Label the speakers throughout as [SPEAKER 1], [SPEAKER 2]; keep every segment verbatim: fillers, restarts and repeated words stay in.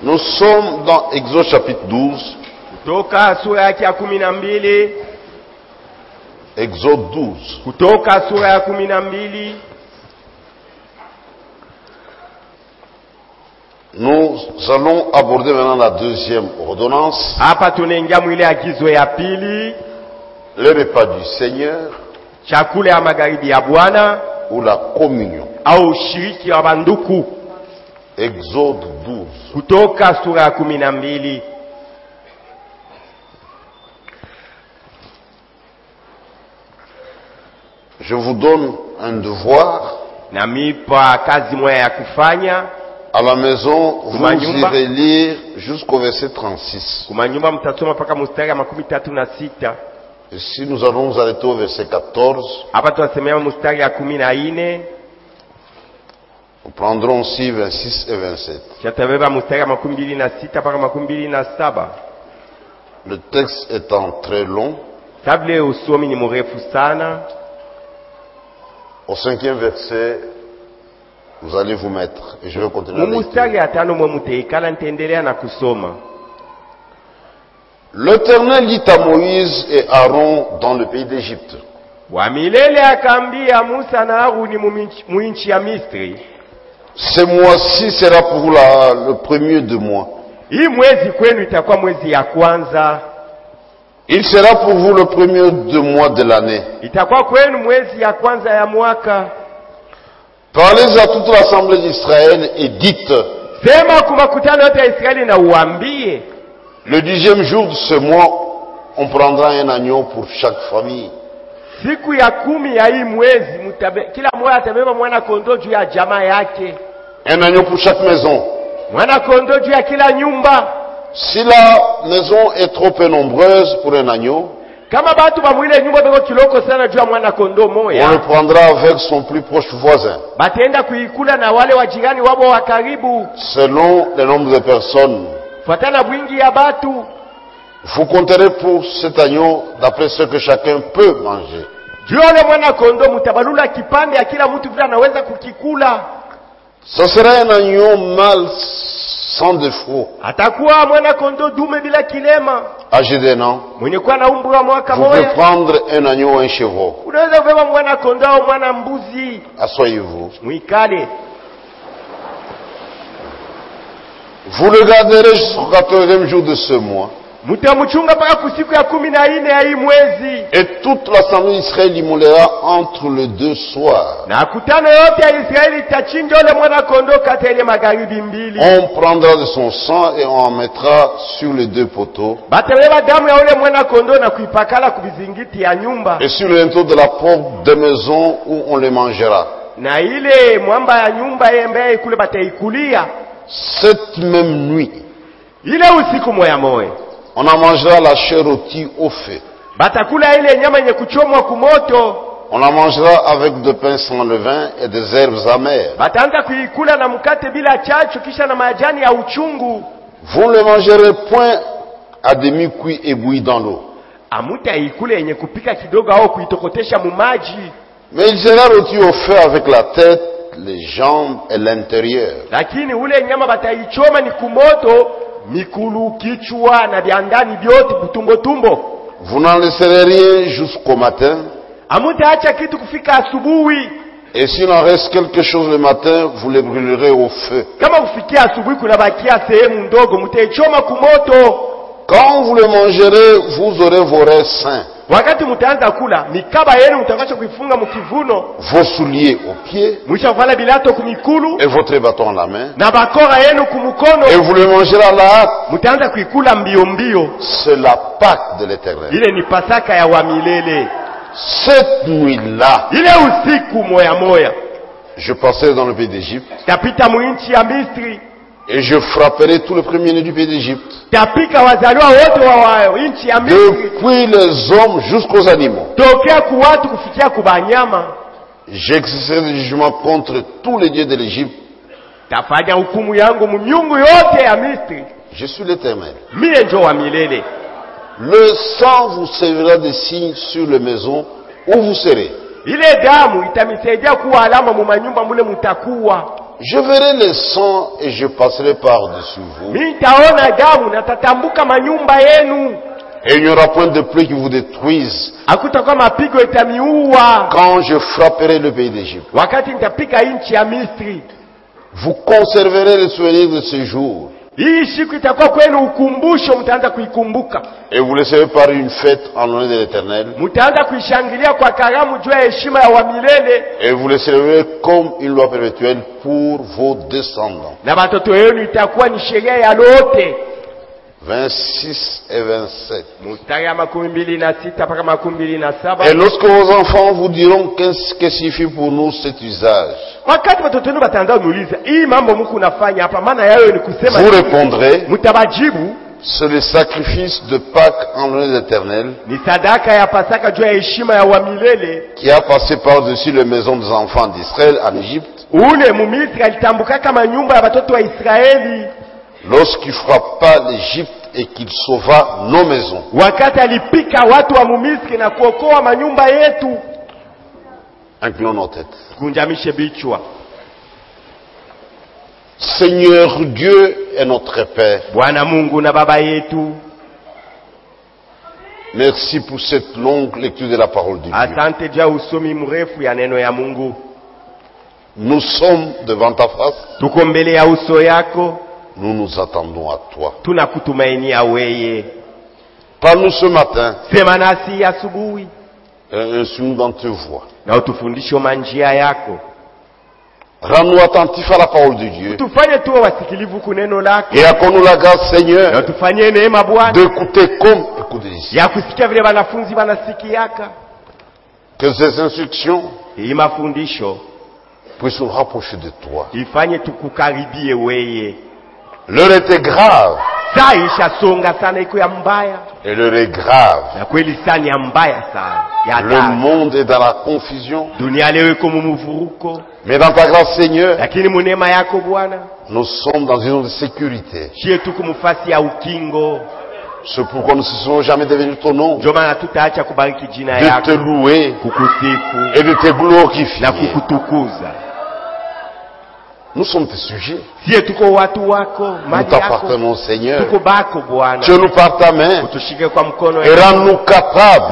[SPEAKER 1] Nous sommes dans Exode chapitre douze.
[SPEAKER 2] Kutoka sura yake ya kumi na mbili.
[SPEAKER 1] Exode douze.
[SPEAKER 2] Kutoka sura ya kumi na mbili.
[SPEAKER 1] Nous allons aborder maintenant la deuxième ordonnance.
[SPEAKER 2] Hapa tunaingia mwile agizo ya pili.
[SPEAKER 1] Le repas du Seigneur.
[SPEAKER 2] Chakula ya magharibi ya Bwana.
[SPEAKER 1] Ou la communion.
[SPEAKER 2] Au ushiriki wa banduku.
[SPEAKER 1] Exode douze.
[SPEAKER 2] Kutoka sura ya kumi na mbili.
[SPEAKER 1] Je vous donne un devoir.
[SPEAKER 2] Namipa kazi moya ya kufanya.
[SPEAKER 1] À la maison, vous irez lire jusqu'au verset trente-six.
[SPEAKER 2] Kumanyumba mtasoma paka mstari ya makumi tatu na sita.
[SPEAKER 1] Et si nous allons nous arrêter au verset quatorze,
[SPEAKER 2] hapa tunasemea mstari ya kumi na nne.
[SPEAKER 1] Nous prendrons aussi vingt-six et vingt-sept.
[SPEAKER 2] Tutabeba mstari ya makumi mbili na sita paka makumi mbili na saba.
[SPEAKER 1] Le texte étant très long,
[SPEAKER 2] kabla usomi ni mrefu sana.
[SPEAKER 1] Au cinquième verset, vous allez vous mettre et je vais continuer. L'Éternel dit à Moïse et Aaron dans le pays d'Égypte. Ce mois-ci sera pour vous la, le premier de mois. Il sera pour vous le premier de mois de l'année. Parlez à toute l'assemblée d'Israël et dites: le dixième jour de ce mois, on prendra un agneau pour chaque famille. Un agneau pour chaque maison. Si la maison est trop peu nombreuse pour un agneau, on le prendra avec son plus proche voisin. Selon le nombre de personnes, vous compterez pour cet agneau d'après ce que chacun peut manger. Ce sera un agneau mâle sans défaut, âgé d'un an. Vous pouvez prendre un agneau ou un chevreau. Asseyez-vous. Vous le garderez jusqu'au quatorzième jour de ce mois. Et toute l'assemblée d'Israël l'immolera entre les deux soirs. On prendra de son sang et on en mettra sur les deux poteaux et sur le linteau de la porte des maisons où on les mangera. Cette même nuit, on en mangera la chair rôtie au feu. On la mangera avec de pain sans levain et des herbes amères. Vous ne le mangerez point à demi-cuit et bouilli dans l'eau. Mais il sera rôti au feu avec la tête, les jambes et l'intérieur. Vous n'en laisserez rien jusqu'au matin. Et s'il en reste quelque chose le matin, vous les brûlerez au feu. Quand vous le mangerez, vous aurez vos reins sains, vos souliers aux pieds et votre bâton en la main, et vous le mangerez à la hâte. C'est la Pâque de l'Éternel. Cette nuit-là, je passerai dans le pays d'Égypte et je frapperai tout le premier-né du pays d'Égypte, depuis les hommes jusqu'aux animaux. J'exercerai des jugements contre tous les dieux de l'Égypte. Je suis l'Éternel. Le sang vous servira de signe sur les maisons où vous serez. Je verrai le sang et je passerai par-dessus vous. Et il n'y aura point de pluie qui vous détruise quand je frapperai le pays d'Égypte. Vous conserverez le souvenir de ce jour. Et vous le savez par une fête en l'honneur de l'Éternel. Et vous le célébrez comme une loi perpétuelle pour vos descendants. vingt-six et vingt-sept. Et lorsque vos enfants vous diront qu'est-ce que signifie pour nous cet usage, vous répondrez, c'est le sacrifice de Pâques en l'honneur de l'Éternel qui a passé par-dessus les maisons des enfants d'Israël en Égypte, lorsqu'il frappa l'Égypte et qu'il sauva nos maisons. Inclinons nos têtes. Seigneur Dieu est notre Père. Merci pour cette longue lecture de la parole de Dieu. Nous sommes devant ta face. Nous nous attendons à toi. Parle-nous ce matin. Instruis-nous dans tes voies. Rends-nous attentifs à la parole de Dieu. Et accorde-nous la grâce, Seigneur, d'écouter comme écouter ici. Que ces instructions puissent nous rapprocher de toi. L'heure était grave. Et l'heure est grave. Le monde est dans la confusion. Mais dans ta grâce, Seigneur, nous sommes dans une zone de sécurité. C'est pourquoi nous ne cesserons jamais de venir ton nom, de te louer et de te glorifier. Nous sommes tes sujets. Nous t'appartenons, Seigneur. Tiens-nous par ta main et rends-nous capables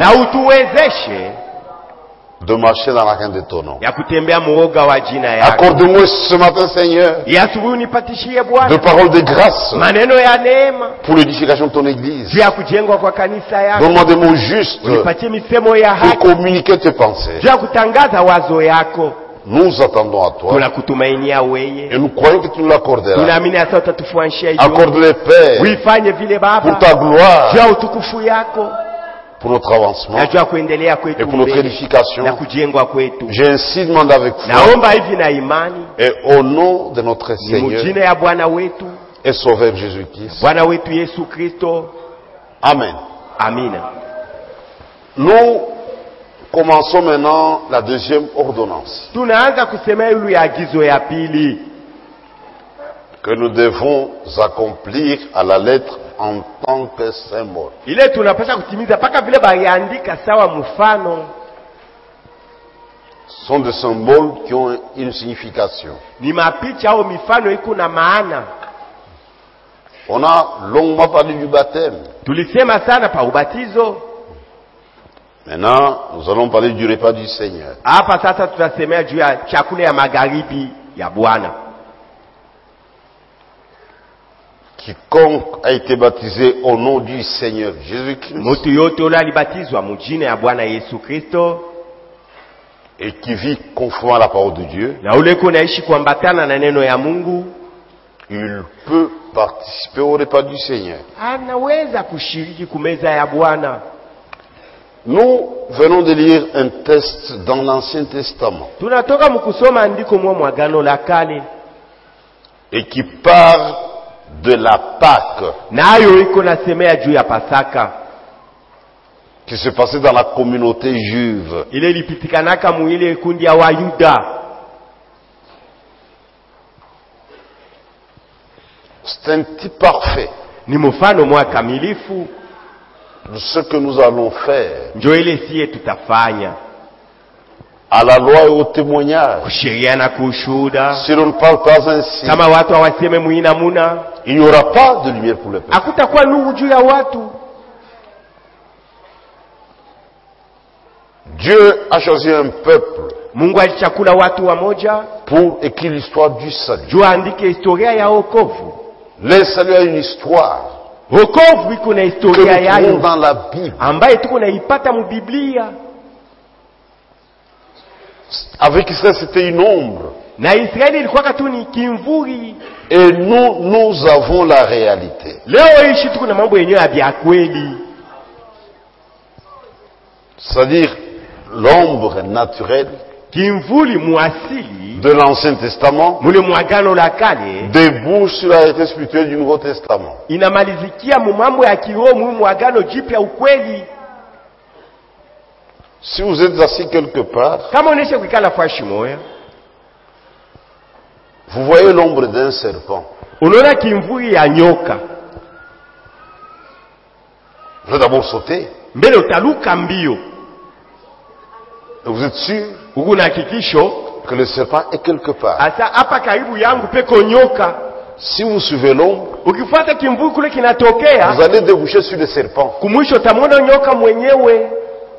[SPEAKER 1] de marcher dans la reine de ton nom. Accorde-moi ce matin, Seigneur, de paroles de grâce pour l'édification de ton Église. Donne-moi des mots justes pour communiquer tes pensées. Nous attendons à toi. Et nous croyons que tu nous l'accorderas. Accorde-le, Père, pour ta gloire, pour notre avancement et pour notre édification. J'ai ainsi demandé avec foi. Et au nom de notre Seigneur et Sauveur Jésus-Christ. Amen.
[SPEAKER 3] Amen.
[SPEAKER 1] Nous commençons maintenant la deuxième ordonnance que nous devons accomplir à la lettre en tant que symbole. Ce sont des symboles qui ont une signification. On a longuement parlé du baptême. Maintenant, nous allons parler du repas du Seigneur. Quiconque a été baptisé au nom du Seigneur Jésus-Christ et qui vit conformément à la parole de Dieu, il peut participer au repas du Seigneur. Nous venons de lire un texte dans l'Ancien Testament et qui parle de la Pâque qui se passait dans la communauté juive. C'est un type parfait de ce que nous allons faire à la loi et au témoignage.
[SPEAKER 2] Kushiria kushuhuda.
[SPEAKER 1] Si l'on ne parle pas ainsi,
[SPEAKER 2] kama watu hawaseme muina muna,
[SPEAKER 1] il n'y aura pas de lumière pour le peuple.
[SPEAKER 2] Hakutakuwa nuru juu ya watu.
[SPEAKER 1] Dieu a choisi un peuple
[SPEAKER 2] Mungu alichakula watu wamoja
[SPEAKER 1] pour écrire l'histoire du salut.
[SPEAKER 2] juu andike historia ya wokovu.
[SPEAKER 1] Le salut a une histoire.
[SPEAKER 2] Wokovu iko na historia yayo
[SPEAKER 1] dans la Bible,
[SPEAKER 2] ambaye tuko naipata mu Biblia.
[SPEAKER 1] Avec Israël, c'était une ombre.
[SPEAKER 2] Na Israeli ilikuwa katuni kimvuri.
[SPEAKER 1] Et nous, nous avons la réalité.
[SPEAKER 2] Leo ishi tuko na mambo yenyewe ya kweli.
[SPEAKER 1] C'est-à-dire l'ombre naturelle
[SPEAKER 2] kimvuli muasili
[SPEAKER 1] de l'Ancien Testament
[SPEAKER 2] mule mwagano la kale
[SPEAKER 1] débouche sur la réalité spirituelle du Nouveau Testament.
[SPEAKER 2] Inamalizikia mu mambo ya kiroho mu mwagano jipya ukweli.
[SPEAKER 1] Si vous êtes assis quelque part,
[SPEAKER 2] kama uneshe kukala fashi moya,
[SPEAKER 1] vous voyez l'ombre d'un serpent.
[SPEAKER 2] Unaona kimvuli ya nyoka.
[SPEAKER 1] Vous allez d'abord sauter.
[SPEAKER 2] Mbele utaluka mbio.
[SPEAKER 1] Et vous êtes sûr
[SPEAKER 2] Ukuna hakikisho
[SPEAKER 1] que le serpent est quelque part.
[SPEAKER 2] Asa hapa karibu yangu peko nyoka.
[SPEAKER 1] Si vous suivez l'ombre,
[SPEAKER 2] ukifuata kimvuli kule kinatokea,
[SPEAKER 1] vous allez déboucher sur le serpent.
[SPEAKER 2] Kumwisho tamwona nyoka mwenyewe.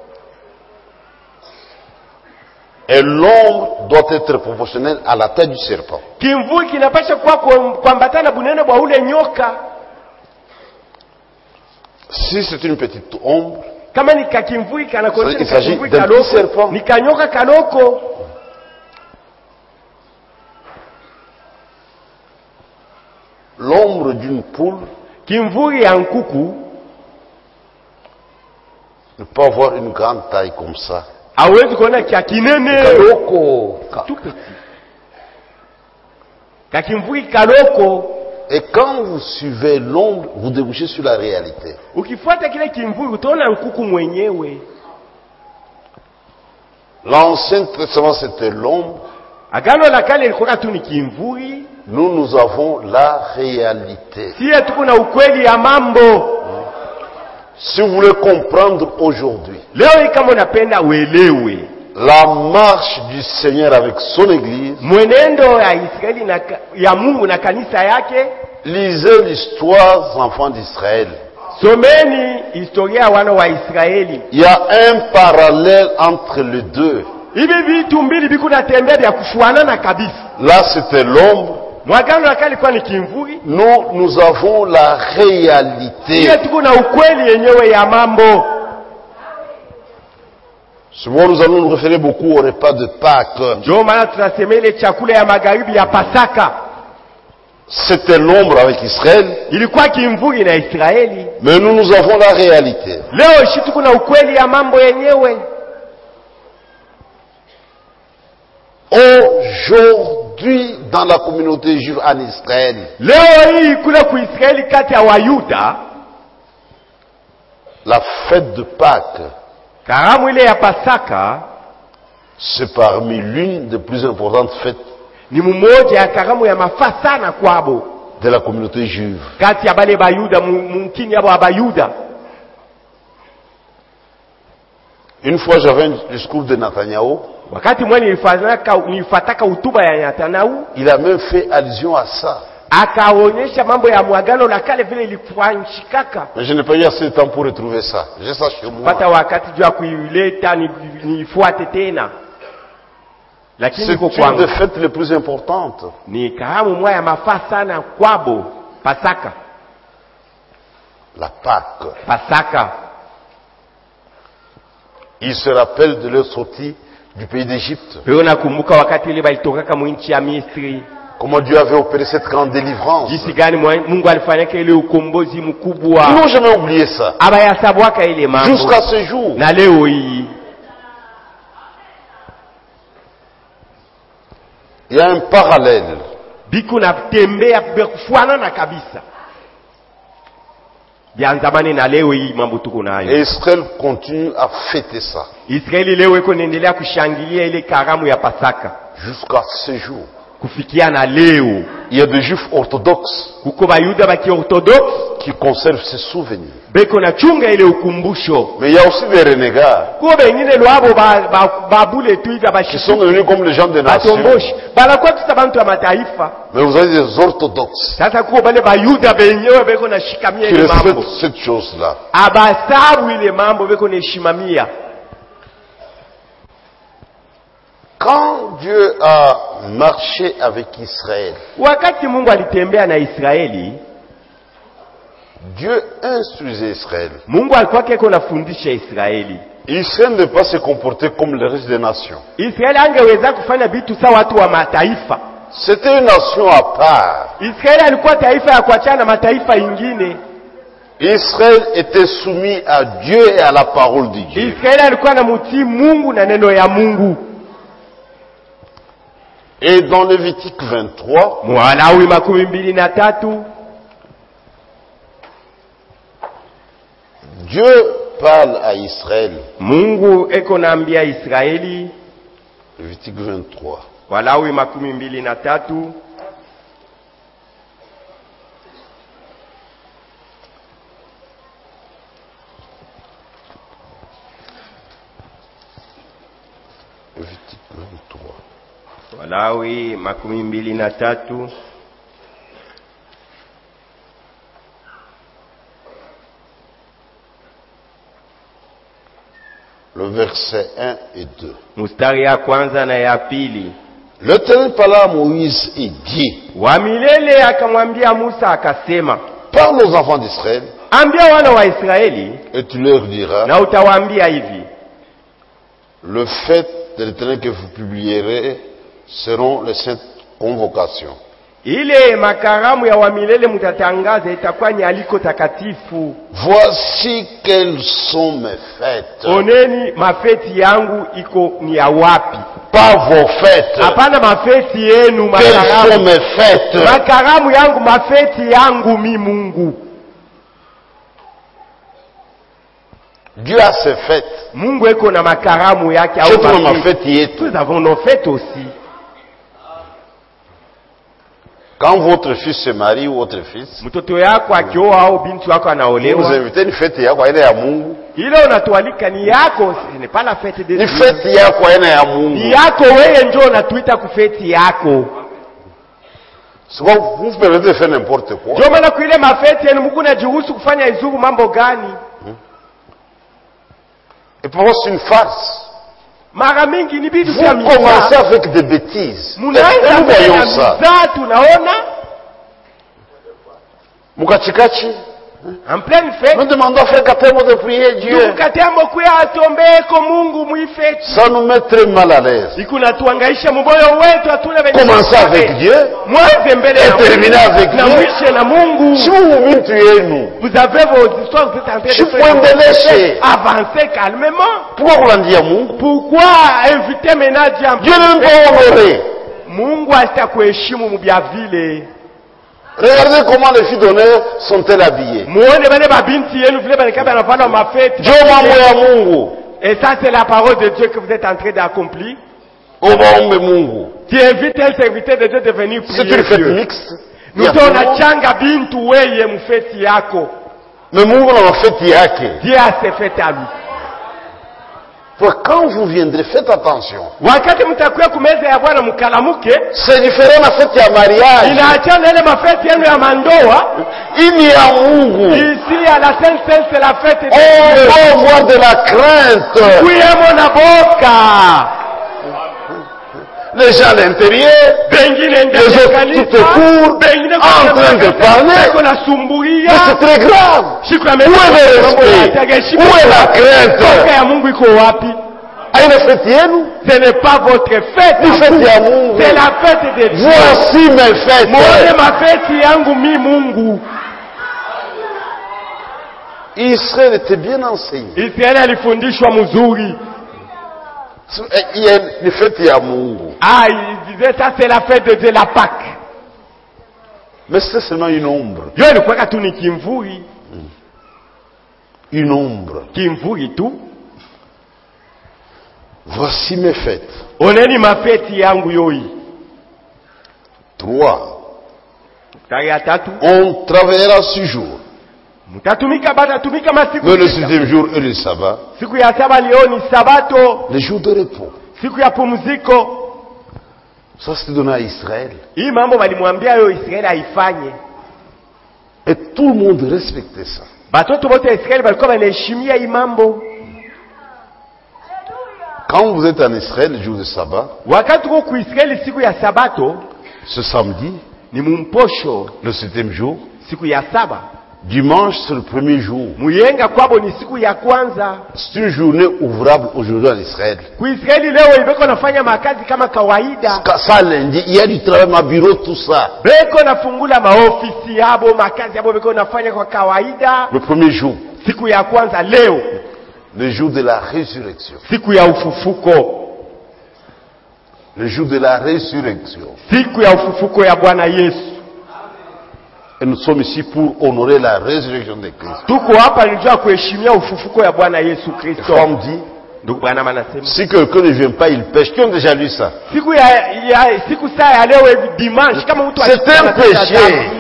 [SPEAKER 1] Et l'ombre doit être proportionnelle à la taille du serpent.
[SPEAKER 2] Kimvuli kinapasha kuwa kuambatana bunene bwa ule nyoka.
[SPEAKER 1] Si c'est une petite ombre,
[SPEAKER 2] kama ni kakimvuli kana
[SPEAKER 1] il s'agit d'un petit serpent.
[SPEAKER 2] Ni kanyoka kanoko.
[SPEAKER 1] L'ombre d'une poule,
[SPEAKER 2] kimvuli ya nkuku,
[SPEAKER 1] ne peut avoir une grande taille comme ça.
[SPEAKER 2] Hawezi kuona kia kinene.
[SPEAKER 1] Kaloko.
[SPEAKER 2] Tout petit. Kakimvuli kaloko.
[SPEAKER 1] Et quand vous suivez l'ombre, vous débouchez sur la réalité.
[SPEAKER 2] Ukifuata kile kimvuli utaona nkuku mwenyewe.
[SPEAKER 1] L'Ancien Testament c'était l'ombre.
[SPEAKER 2] Agano la kale ilikuwa tu ni kimvuli.
[SPEAKER 1] Nous nous avons la réalité.
[SPEAKER 2] Sie tuko na ukweli ya mambo.
[SPEAKER 1] Si vous voulez comprendre aujourd'hui,
[SPEAKER 2] leo kama unapenda uelewe
[SPEAKER 1] la marche du Seigneur avec son église,
[SPEAKER 2] mwenendo ya Israeli na ya Mungu na kanisa yake,
[SPEAKER 1] lisez l'histoire des enfants d'Israël.
[SPEAKER 2] Someni historia wana wa Israeli.
[SPEAKER 1] Il y a un parallèle entre les deux.
[SPEAKER 2] Hivi vitu mbili biko natembea vya kufuanana kabisa.
[SPEAKER 1] Là c'était l'ombre.
[SPEAKER 2] Mwagano la kale kwa ni kimvuli.
[SPEAKER 1] Nous, nous avons la réalité.
[SPEAKER 2] Sisi tuko na ukweli yenyewe ya mambo.
[SPEAKER 1] Ce mois nous allons nous référer beaucoup au repas de Pâques.
[SPEAKER 2] Ndio maana tunasema ile chakula ya magharibi ya Pasaka.
[SPEAKER 1] C'était l'ombre avec Israël.
[SPEAKER 2] Ilikuwa kimvuli na Israeli.
[SPEAKER 1] Mais nous, nous avons la réalité.
[SPEAKER 2] Leo sisi tuko na ukweli ya mambo yenyewe.
[SPEAKER 1] Aujourd'hui, dans la communauté juive en Israël,
[SPEAKER 2] leo hii kule ku Israeli kati ya Wayuda,
[SPEAKER 1] la fête de Pâques,
[SPEAKER 2] karamu ile ya Pasaka,
[SPEAKER 1] c'est parmi l'une des plus importantes fêtes
[SPEAKER 2] ni mmoja ya karamu ya mafaa sana kwabo
[SPEAKER 1] de la communauté juive.
[SPEAKER 2] Kati ya bale Bayuda mumkini abo abayuda.
[SPEAKER 1] Une fois j'avais un discours de Nathanaël.
[SPEAKER 2] Wakati mwani nilifataka nilifataka hutuba ya Nathanaël,
[SPEAKER 1] il a même fait allusion à ça.
[SPEAKER 2] Akaonyesha mambo ya mwagano la kale vile ilifanyikaka.
[SPEAKER 1] Mais je n'ai pas eu assez de temps pour retrouver ça. J'ai ça chez moi.
[SPEAKER 2] Pata wakati jua kuileta nifuate tena.
[SPEAKER 1] C'est une des fêtes les plus importantes.
[SPEAKER 2] Ni karamu moja ya mafaa sana kwabo, Pasaka.
[SPEAKER 1] La Pâque.
[SPEAKER 2] Pasaka.
[SPEAKER 1] Ils se rappellent de leur sortie du pays d'Égypte.
[SPEAKER 2] Nakumbuka wakati ile balitoka mu nchi ya Misri.
[SPEAKER 1] Comment Dieu avait opéré cette grande délivrance.
[SPEAKER 2] Jinsi gani Mungu alifanya ile ukombozi mkubwa.
[SPEAKER 1] Ils n'ont jamais oublié ça.
[SPEAKER 2] Abayasabwaka ile mambo.
[SPEAKER 1] Jusqu'à ce jour.
[SPEAKER 2] Na leo hii.
[SPEAKER 1] Il y a un parallèle.
[SPEAKER 2] Biko na tembea kufuanana kabisa. Bianzamani na leo hii mambo tuko nayo.
[SPEAKER 1] Et Israël continue à fêter ça.
[SPEAKER 2] Israeli leo iko naendelea kushangilia ile karamu ya Pasaka.
[SPEAKER 1] Jusqu'à ce jour.
[SPEAKER 2] kufikia na leo.
[SPEAKER 1] Il y a des juifs orthodoxes
[SPEAKER 2] kuko bayuda baki orthodoxe
[SPEAKER 1] qui conservent ces souvenirs.
[SPEAKER 2] Beko na chunga ile ukumbusho.
[SPEAKER 1] Mais il y a aussi des renégats
[SPEAKER 2] ko bengine lwabo ba babule tuiga
[SPEAKER 1] qui sont devenus comme les gens des nations.
[SPEAKER 2] Bala kwa tsabantu ya mataifa.
[SPEAKER 1] Mais vous avez des orthodoxes
[SPEAKER 2] sasa kuko bale bayuda benyewe beko na shikamia ile mambo.
[SPEAKER 1] Qui respectent cette chose-là.
[SPEAKER 2] Abasabu ile mambo beko na heshimamia.
[SPEAKER 1] Quand Dieu a marché avec Israël,
[SPEAKER 2] wakati Mungu alitembea na Israeli,
[SPEAKER 1] Dieu instruisait Israël.
[SPEAKER 2] Mungu alikuwa keko nafundisha Israeli.
[SPEAKER 1] Israël ne pas se comporter comme le reste des nations.
[SPEAKER 2] Israeli angeweza kufanya vitu sawa watu wa mataifa.
[SPEAKER 1] C'était une nation à part.
[SPEAKER 2] Israeli alikuwa taifa ya kuachana na mataifa ingine.
[SPEAKER 1] Israël était soumis à Dieu et à la parole de Dieu.
[SPEAKER 2] Israeli alikuwa anamutii Mungu na neno ya Mungu.
[SPEAKER 1] Et dans Lévitique vingt-trois,
[SPEAKER 2] Walawi makumi mbili na tatu,
[SPEAKER 1] Dieu parle à Israël.
[SPEAKER 2] Mungu eko naambia Israeli.
[SPEAKER 1] Lévitique vingt-trois.
[SPEAKER 2] Walawi makumi mbili na tatu.
[SPEAKER 1] Lévitique vingt-trois.
[SPEAKER 2] Walawi makumi mbili na tatu.
[SPEAKER 1] Le verset un et deux.
[SPEAKER 2] Mustari ya kwanza na ya pili.
[SPEAKER 1] L'Éternel parla à Moïse et dit,
[SPEAKER 2] wa milele akamwambia Musa akasema,
[SPEAKER 1] parle aux enfants d'Israël,
[SPEAKER 2] ambia wana wa Israeli,
[SPEAKER 1] et tu leur diras,
[SPEAKER 2] na utawaambia hivi,
[SPEAKER 1] le fait de l'Éternel que vous publierez seront les saintes convocations.
[SPEAKER 2] Ile makaramu ya wamilele mutatangaza itakuwa ni aliko takatifu.
[SPEAKER 1] Voici quelles sont mes fêtes.
[SPEAKER 2] Oneni mafeti yangu iko ni ya wapi?
[SPEAKER 1] Pas vos fêtes.
[SPEAKER 2] Hapana mafeti yenu makaramu.
[SPEAKER 1] Quelles sont mes fêtes?
[SPEAKER 2] Makaramu yangu mafeti yangu mi Mungu.
[SPEAKER 1] Dieu a ses fêtes.
[SPEAKER 2] Mungu eko na makaramu yake au
[SPEAKER 1] mafeti.
[SPEAKER 2] Nous avons nos fêtes aussi.
[SPEAKER 1] Quand votre fils se marie ou votre fils,
[SPEAKER 2] mtoto yako akioa au binti wako anaolewa,
[SPEAKER 1] vous invitez une fête yako aina ya Mungu.
[SPEAKER 2] Ile unatualika ni yako, ni pas la fête de Dieu.
[SPEAKER 1] Ni fête yako aina ya Mungu.
[SPEAKER 2] Ni yako wewe njoo unatuita ku fête yako.
[SPEAKER 1] Souvent vous vous permettez de faire n'importe quoi.
[SPEAKER 2] Ndio maana kuile mafete yenu Mungu anajiruhusu kufanya izuru mambo gani?
[SPEAKER 1] Et parfois c'est une farce.
[SPEAKER 2] Mara mingi ni bitu
[SPEAKER 1] vya misa. Vous commencez avec des bêtises.
[SPEAKER 2] Munaanza
[SPEAKER 1] voyons ça.
[SPEAKER 2] Tunaona
[SPEAKER 1] mukachikachi
[SPEAKER 2] en pleine fête.
[SPEAKER 1] Nous demandons frère Katemo de prier Dieu.
[SPEAKER 2] Katemo kuya atombeko Mungu muifete.
[SPEAKER 1] Ça nous met très mal à l'aise.
[SPEAKER 2] Ikuna tuangaisha mboyo wetu atuna venye.
[SPEAKER 1] Commencez avec Dieu.
[SPEAKER 2] Mwanze mbele
[SPEAKER 1] na terminer avec
[SPEAKER 2] Dieu. Na mwishe na Mungu.
[SPEAKER 1] Si vous mintu yenu.
[SPEAKER 2] Vous avez vos histoires, vous êtes en train
[SPEAKER 1] de faire.
[SPEAKER 2] Avancez calmement.
[SPEAKER 1] Pourquoi vous l'en dites à Mungu?
[SPEAKER 2] Pourquoi inviter ménage à
[SPEAKER 1] Dieu ne pas honorer.
[SPEAKER 2] Mungu atakuheshimu mubya vile.
[SPEAKER 1] Regardez comment les filles d'honneur sont-elles habillées.
[SPEAKER 2] Et ça c'est la parole de Dieu que vous êtes en train d'accomplir.
[SPEAKER 1] Tu
[SPEAKER 2] invites un serviteur de Dieu de venir prier.
[SPEAKER 1] C'est une fête mixte.
[SPEAKER 2] Nous sommes na changa bintu weye mufeti yako.
[SPEAKER 1] Mais Mungu na mafeti yake.
[SPEAKER 2] Dieu a ses fêtes à lui.
[SPEAKER 1] Quand vous viendrez, faites attention.
[SPEAKER 2] Wakati mtakuwa kumeza ya Bwana mkalamuke.
[SPEAKER 1] C'est différent na fête ya mariage.
[SPEAKER 2] Inaachana ile mafeti yenu ya mandoa.
[SPEAKER 1] Il y a Mungu.
[SPEAKER 2] Ici à la Sainte Seine c'est la fête de Dieu.
[SPEAKER 1] On doit avoir de la crainte.
[SPEAKER 2] Kuyemo na boka.
[SPEAKER 1] Les gens à l'intérieur, les autres tout au court, en train de parler. Mais c'est très grave. Où est le respect? Où est la crainte?
[SPEAKER 2] Ce n'est pas votre fête. C'est la fête de Dieu.
[SPEAKER 1] Voici mes fêtes. Israël était bien enseigné.
[SPEAKER 2] Israël alifundishwa mzuri.
[SPEAKER 1] Il y a une fête ya Mungu.
[SPEAKER 2] Ah, il disait ça c'est la fête de Dieu, la Pâque.
[SPEAKER 1] Mais c'est seulement une ombre.
[SPEAKER 2] Yo ni kwa tu ni kimvuri.
[SPEAKER 1] Une ombre.
[SPEAKER 2] Kimvuri tu.
[SPEAKER 1] Voici mes fêtes.
[SPEAKER 2] Oneni mafeti yangu yoi.
[SPEAKER 1] Trois. On travaillera six jours. Mais le septième jour est le sabbat. Le jour de repos. Ça c'était donné à Israël. Et tout le monde respectait ça. Quand vous êtes en Israël le jour de sabbat, ce samedi, le septième jour, dimanche c'est le premier jour. C'est une journée ouvrable aujourd'hui en Israël. Ça lundi, il y a du travail, ma bureau, tout ça. Le premier jour. Le jour de la résurrection. Le jour de la résurrection. Et nous sommes ici pour honorer la résurrection de Christ. La femme dit, si quelqu'un ne vient pas, il pêche. Qui ont déjà lu ça? C'est un péché.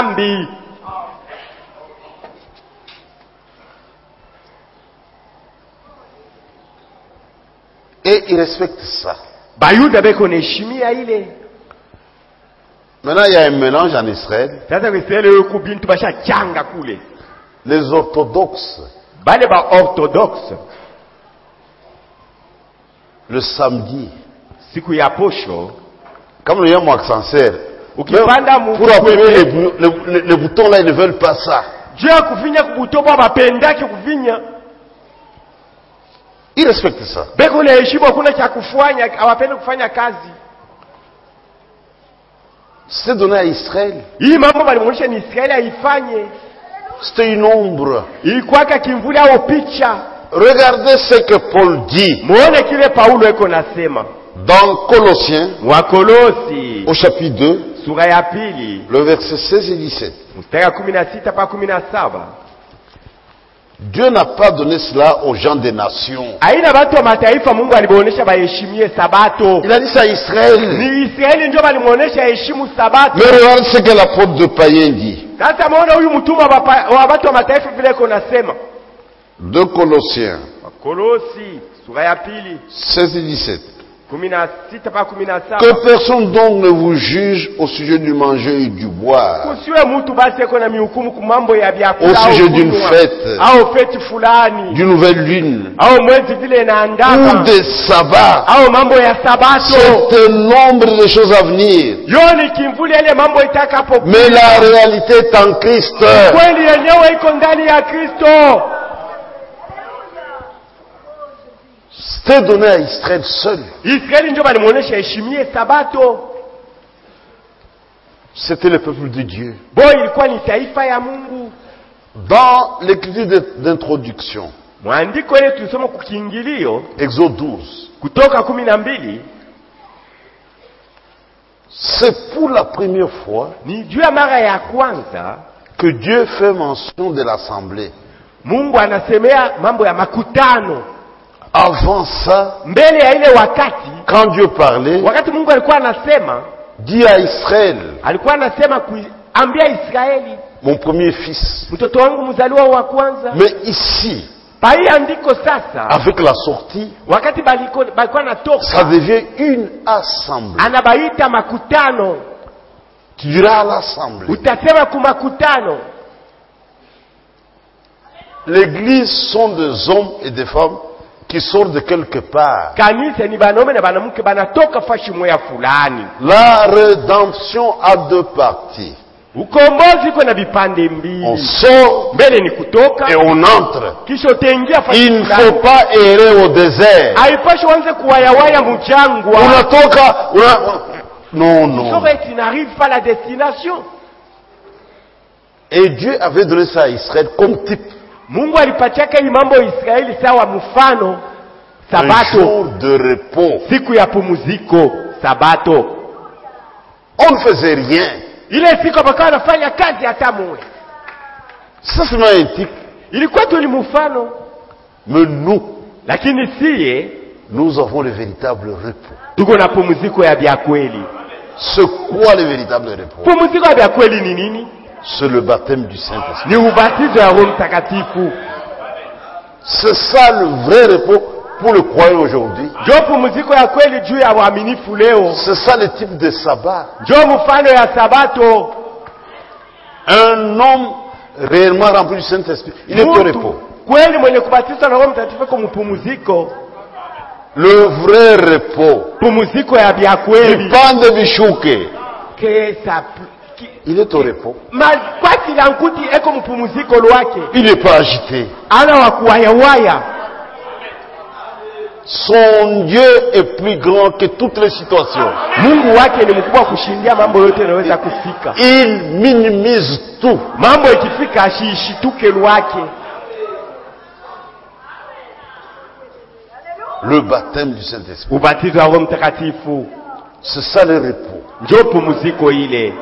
[SPEAKER 1] Et il respecte ça. Maintenant, il y a un mélange en Israël. Les orthodoxes, le samedi, comme le yam accent pour appuyer les, les, les, les boutons là, ils ne veulent pas ça. Ils respectent ça. C'est donné à Israël. C'était une ombre. Regardez ce que Paul dit dans Colossiens au chapitre deux, le verset seize et dix-sept. Dieu n'a pas donné cela aux gens des nations. Il a dit ça à Israël. Mais regarde ce que l'apôtre de païen dit. De Colossiens seize et dix-sept. Que personne donc ne vous juge au sujet du manger et du boire, au sujet d'une fête, d'une nouvelle lune, ou des sabbats. C'est un nombre de choses à venir. Mais la réalité est en Christ. C'était donné à Israël seul. C'était le peuple de Dieu. Dans l'écriture d'introduction, Exode douze, c'est pour la première fois que Dieu fait mention de l'assemblée. Avant ça, quand Dieu parlait, dit à Israël, mon premier fils. Mais ici, avec la sortie, ça devient une assemblée. Tu diras à l'assemblée. L'église sont des hommes et des femmes qui sortent de quelque part. La rédemption a deux parties. On sort et on entre. Il ne faut pas errer au désert. Unatoka, una... Non, non.
[SPEAKER 2] Tu n'arrives pas à la destination.
[SPEAKER 1] Et Dieu avait donné ça à Israël comme type.
[SPEAKER 2] Mungu alipatiaka mambo Israeli sawa mfano sabato,
[SPEAKER 1] un jour de repos,
[SPEAKER 2] siku ya pumziko, sabato.
[SPEAKER 1] On ne faisait rien.
[SPEAKER 2] Ile siku wakawa wanafanya kazi hata muwe.
[SPEAKER 1] Ça c'est un type.
[SPEAKER 2] Ilikuwa tu ni mfano.
[SPEAKER 1] Mais nous,
[SPEAKER 2] lakini siye,
[SPEAKER 1] nous avons le véritable repos.
[SPEAKER 2] Tuko na pumziko ya vya kweli.
[SPEAKER 1] C'est quoi le véritable repos?
[SPEAKER 2] Pumziko ya kweli ni nini?
[SPEAKER 1] C'est le baptême du Saint-Esprit.
[SPEAKER 2] Ni ubatizo wa Roho Mtakatifu.
[SPEAKER 1] C'est ça le vrai repos pour le croyant aujourd'hui.
[SPEAKER 2] Ndio pumziko ya kweli juu ya waaminifu leo.
[SPEAKER 1] C'est ça le type de sabbat.
[SPEAKER 2] Ndio mfano ya sabato.
[SPEAKER 1] Un homme réellement rempli du Saint-Esprit, il est au repos.
[SPEAKER 2] Kweli mwenye kubatizwa na Roho Mtakatifu kwa mpumziko.
[SPEAKER 1] Le vrai repos.
[SPEAKER 2] Pumziko ya bia kweli.
[SPEAKER 1] Ipande bishuke.
[SPEAKER 2] Que ça
[SPEAKER 1] il est au repos.
[SPEAKER 2] Il
[SPEAKER 1] n'est pas agité. Son Dieu est plus grand que toutes les situations. Il minimise tout. Le baptême du Saint-Esprit. C'est ça le repos.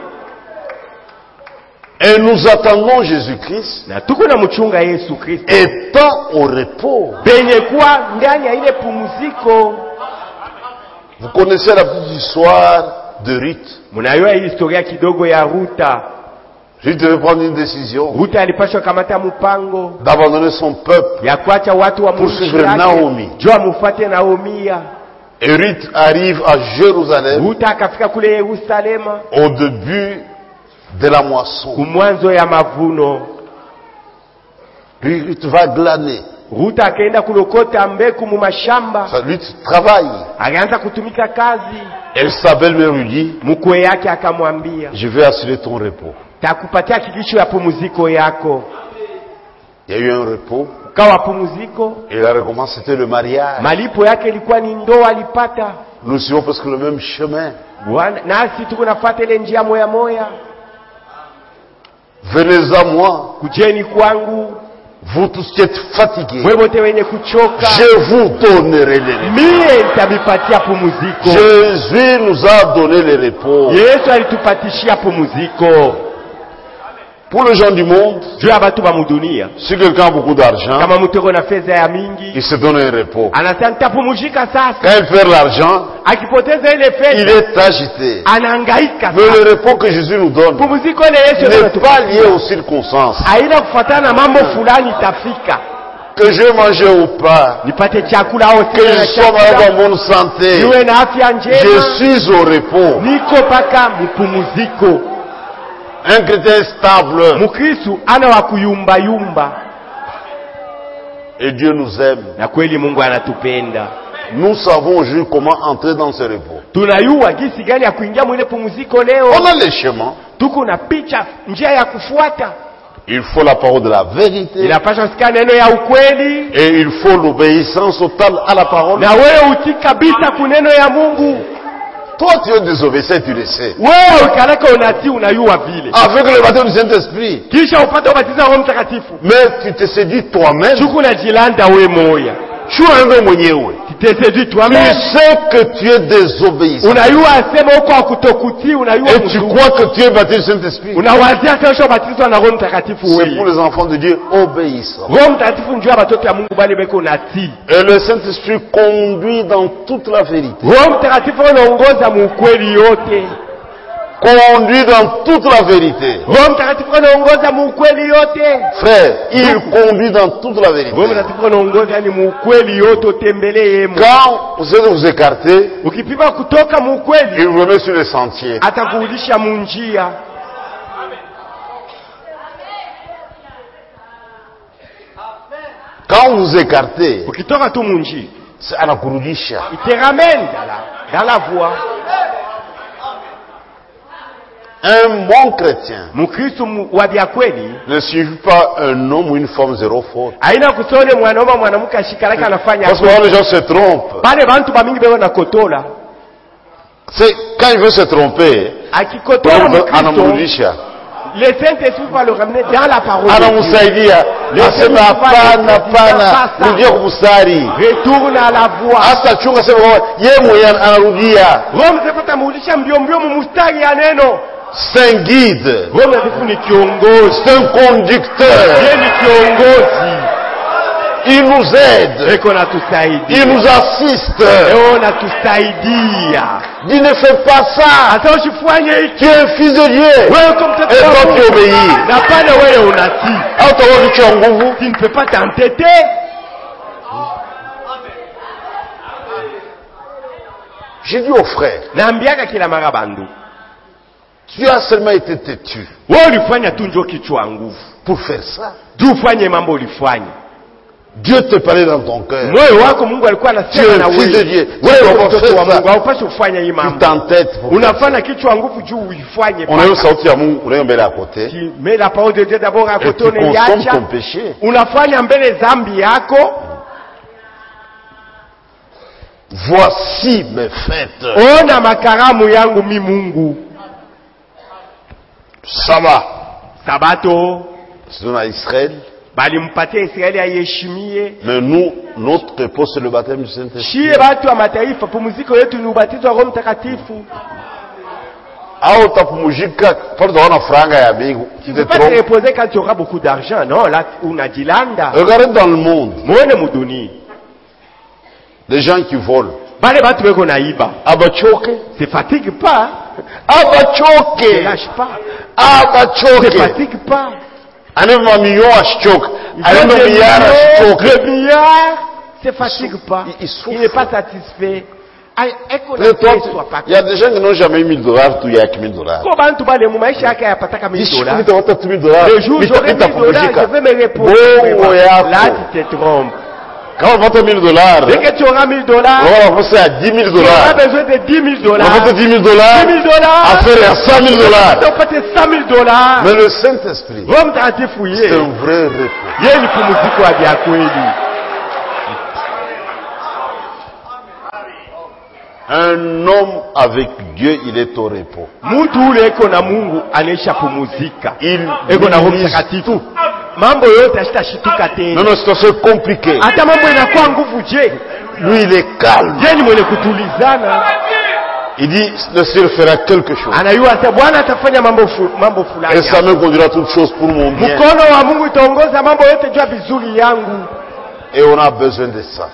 [SPEAKER 1] Et nous attendons Jésus-Christ étant au repos. Vous connaissez la petite histoire de Ruth. Ruth devait prendre une décision d'abandonner son peuple pour suivre Naomi. Et Ruth arrive à Jérusalem au début de la moisson. Ruth va glaner.
[SPEAKER 2] Ruth akaenda kulokota mbegu mu mashamba.
[SPEAKER 1] Ruth travaille.
[SPEAKER 2] Akaanza kutumika kazi.
[SPEAKER 1] Et sa belle-mère lui dit,
[SPEAKER 2] mkwe yake akamwambia,
[SPEAKER 1] je vais assurer ton repos.
[SPEAKER 2] Takupatia hakikisho ya pumziko yako.
[SPEAKER 1] Il y a eu un repos.
[SPEAKER 2] Kawa pumziko.
[SPEAKER 1] Et la récompense c'était le mariage.
[SPEAKER 2] Malipo yake ilikuwa ni ndoa alipata.
[SPEAKER 1] Nous suivons presque le même chemin.
[SPEAKER 2] Nasi tuko nafuata ile njia moya moya.
[SPEAKER 1] Venez à moi.
[SPEAKER 2] Kujeni kwangu.
[SPEAKER 1] Vous tous qui êtes fatigués,
[SPEAKER 2] je
[SPEAKER 1] vous donnerai le repos. Jésus nous a donné le repos. Pour les gens du monde, si quelqu'un a beaucoup d'argent, il se donne un repos. Quand il perd l'argent, il est agité. Mais le repos que Jésus nous donne n'est pas lié aux circonstances. Que je mange ou pas, que je sois malade en bonne santé, je suis au repos. Un chrétien stable. Et Dieu nous aime. Nous savons aujourd'hui comment entrer dans ce repos. On a les chemins. Il faut la parole de la vérité. Et il faut l'obéissance totale à la parole. Toi, tu es désobéissant, tu le sais. Avec le baptême du Saint-Esprit. Mais tu te séduis toi-même. Tu sais que tu es désobéissant. Et tu crois que tu es baptisé du Saint-Esprit. C'est pour les enfants de Dieu obéissants. Et le Saint-Esprit conduit dans toute la vérité. Conduit dans toute la vérité. Frère, il conduit dans toute la vérité. Quand vous êtes vous écartez, il vous remet sur les sentiers. Quand vous écartez, c'est à la kurudisha.
[SPEAKER 2] Il te ramène dans la voie.
[SPEAKER 1] Un bon chrétien
[SPEAKER 2] ne
[SPEAKER 1] suit pas un homme ou une femme zéro faute. Parce que les gens se trompent. C'est quand il veut se tromper,
[SPEAKER 2] le Saint-Esprit va le ramener dans la parole. Retourne à la voie.
[SPEAKER 1] C'est un guide. C'est un conducteur. Il nous aide. Il nous assiste. Dis ne fais pas ça. Tu es un fils de Dieu. Et toi tu obéis.
[SPEAKER 2] Tu ne peux pas t'entêter.
[SPEAKER 1] J'ai dit aux frères, tu as seulement été têtu pour faire ça. Dieu te parlait dans ton cœur. Tu es un fils de Dieu. Tu t'entêtes. On a eu sauti à Mungu, on a eu à côté.
[SPEAKER 2] Tu mets la parole de Dieu d'abord à côté.
[SPEAKER 1] Et tu consommes ton péché. Voici mes fêtes. Sabbat.
[SPEAKER 2] Sabato.
[SPEAKER 1] C'est dans Israël.
[SPEAKER 2] Mais
[SPEAKER 1] nous, notre repos, c'est le baptême du Saint-Esprit.
[SPEAKER 2] Tu ne peux pas te reposer quand tu auras beaucoup d'argent. Non, là, on a dit landa.
[SPEAKER 1] Regardez dans le monde. Les gens qui volent.
[SPEAKER 2] Se fatigue pas.
[SPEAKER 1] Ne
[SPEAKER 2] lâche pas.
[SPEAKER 1] Se
[SPEAKER 2] fatigue pas.
[SPEAKER 1] Un million à choc. Un milliard à choc.
[SPEAKER 2] Le milliard se fatigue pas. Il n'est pas satisfait.
[SPEAKER 1] Il y a des gens qui n'ont jamais eu mille dollars, tout il y a que mille dollars.
[SPEAKER 2] Le jour où j'aurai mille dollars, je vais me répondre. Là, tu te trompes.
[SPEAKER 1] Quand on va mille dollars,
[SPEAKER 2] dès que tu auras mille dollars,
[SPEAKER 1] on va passer à dix mille dollars.
[SPEAKER 2] Tu auras besoin de dix mille dollars.
[SPEAKER 1] On va faire dix mille dollars.
[SPEAKER 2] dix mille dollars.
[SPEAKER 1] À faire à cent mille dollars.
[SPEAKER 2] On va faire cent mille dollars.
[SPEAKER 1] Mais le Saint-Esprit, c'est un vrai repos. Un homme avec Dieu, il est au repos. Il mise tout. Non, non, c'est assez compliqué. Lui, il est calme. Il dit, le Seigneur fera quelque chose. Et ça me conduira toutes choses pour mon bien. Et on a besoin de ça.